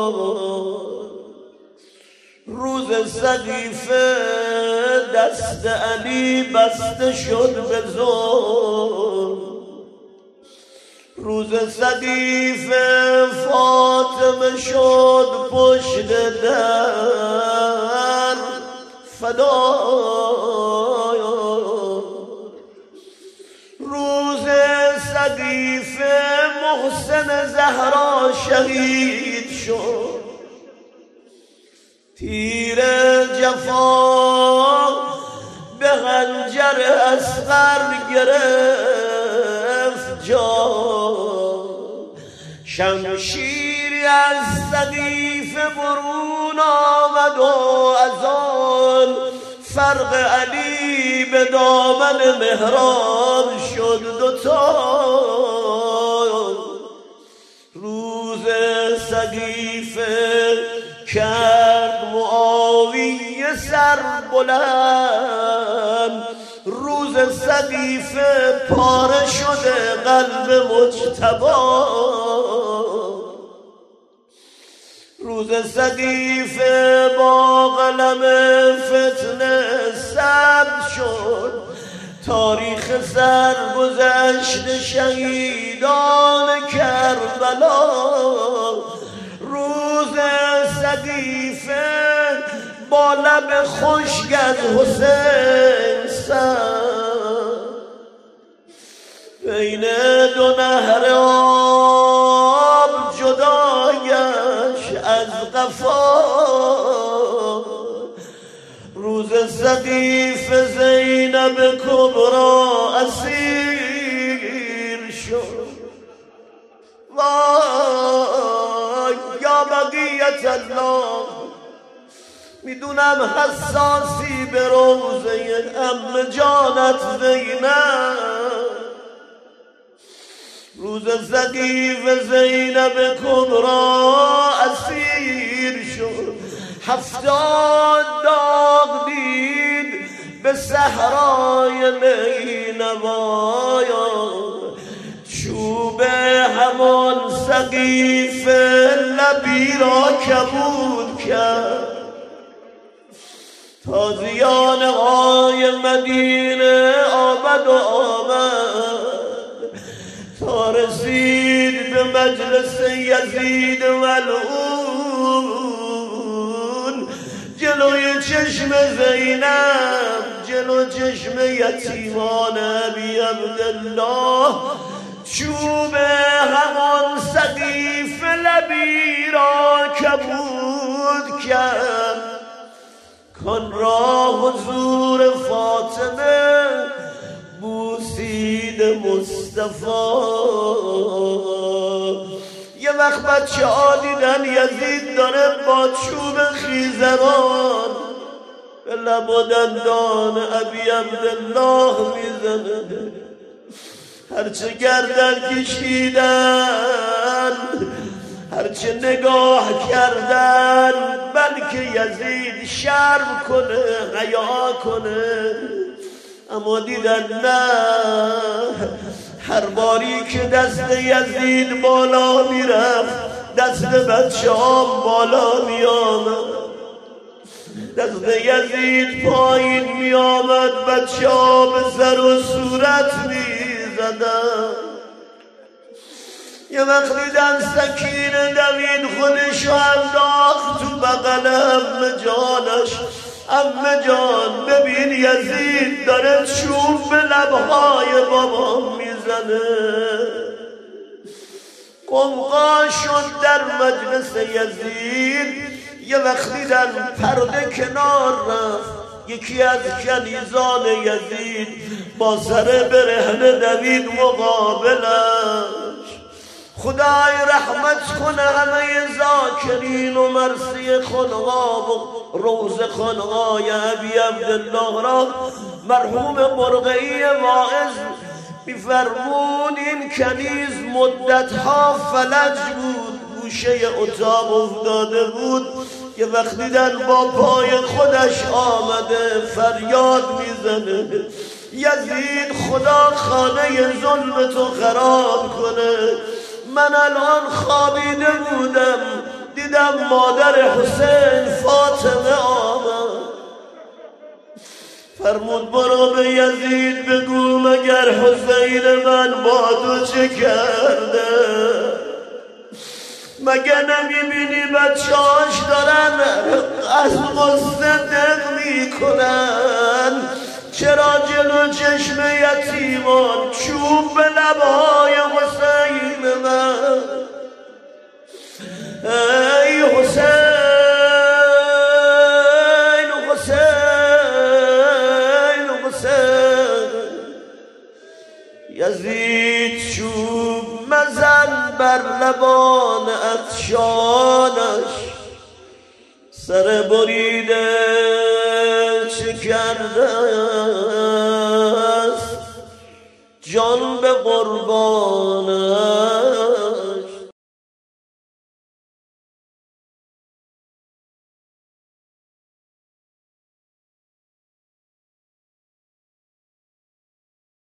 روز سقیفه دست علی بسته شد به ظلم، روز سقیفه فاطمه شد پشت در فدا. روز سقیفه محسن زهرا شهید شد، تیر جفا به خنجر اصغر گرفت جا. شمشیری از سقیفه برون آمد و از آن فرق علی به دامن محراب شد 2 تا. روز سقیفه کرد معاویه سر بلند، روز سقیفه پاره شده قلب مجتبی. روز سقیفه با قلم فتنه ثبت شد، تاریخ سرگذشت شهیدان کربلا. روز سقیفه با لب خشک از حسین سر، بین 2 نهر آب جدا گشت از قفا. روز سقیفه زینب کبرا اسیر شد. وای یا بقیت الله، میدونم حساسی به روزه عم جانت زینب. روز ثقیف زینب کبرا اسیر شد 70 داغ دید به صحرای نینوایا چوب همان ثقیف لبی را کبود کرد تازیان های مدینه آمد تا رسید به مجلس یزید ملعون جلوی چشم زینب جلو چشم یتیمان ابی عبدالله چوب همان ثقیف لبی را کبود کرد کن را حضور فاطمه بوسید مصطفی یه وقت بچه ها دیدن یزید داره با چوب خیزران به لب و دندان ابی عبدالله میزنه هرچه گردن کشیدن هرچه نگاه کردن بلکه یزید شرم کنه حیا کنه اما دیدن نه هر باری که دست یزید بالا میرفت دست بچه هم بالا میامد دست یزید پایین میامد بچه ها به سر و صورت میزدن یه وقت دیدن سکینه دوید خودشو انداخت تو بغل عمه جانش عمه جان ببین یزید داره چوب به لبهای بابام میزنه قمقا شد در مجلس یزید یه وقت دیدن پرده کنار رفت یکی از کنیزان یزید با سر برهنه دوید مقابلش خدای رحمت کنه همه ذاکرین و مرسی خلقا و روز خلقای ابی عبدالله را مرحوم مرغئی واعظ میفرمود این کنیز مدتها فلج بود گوشه اتاق افتاده بود یه وقت دیدن با پای خودش آمده فریاد میزنه یزید خدا خانه ظلم تو خراب کنه من الان خوابیده بودم دیدم مادر حسین فاطمه آمد فرمود برو به یزید بگو مگر حسین من با تو چه کرده مگه نمیبینی بچه‌هاش دارن از غصه دق میکنن چرا جلو چشم یتیمان چوب به لبهای حسین من ای حسین حسین حسین یزید چوب مزن بر لبان عطشانش سر بریده چه کرده است جان به قربانش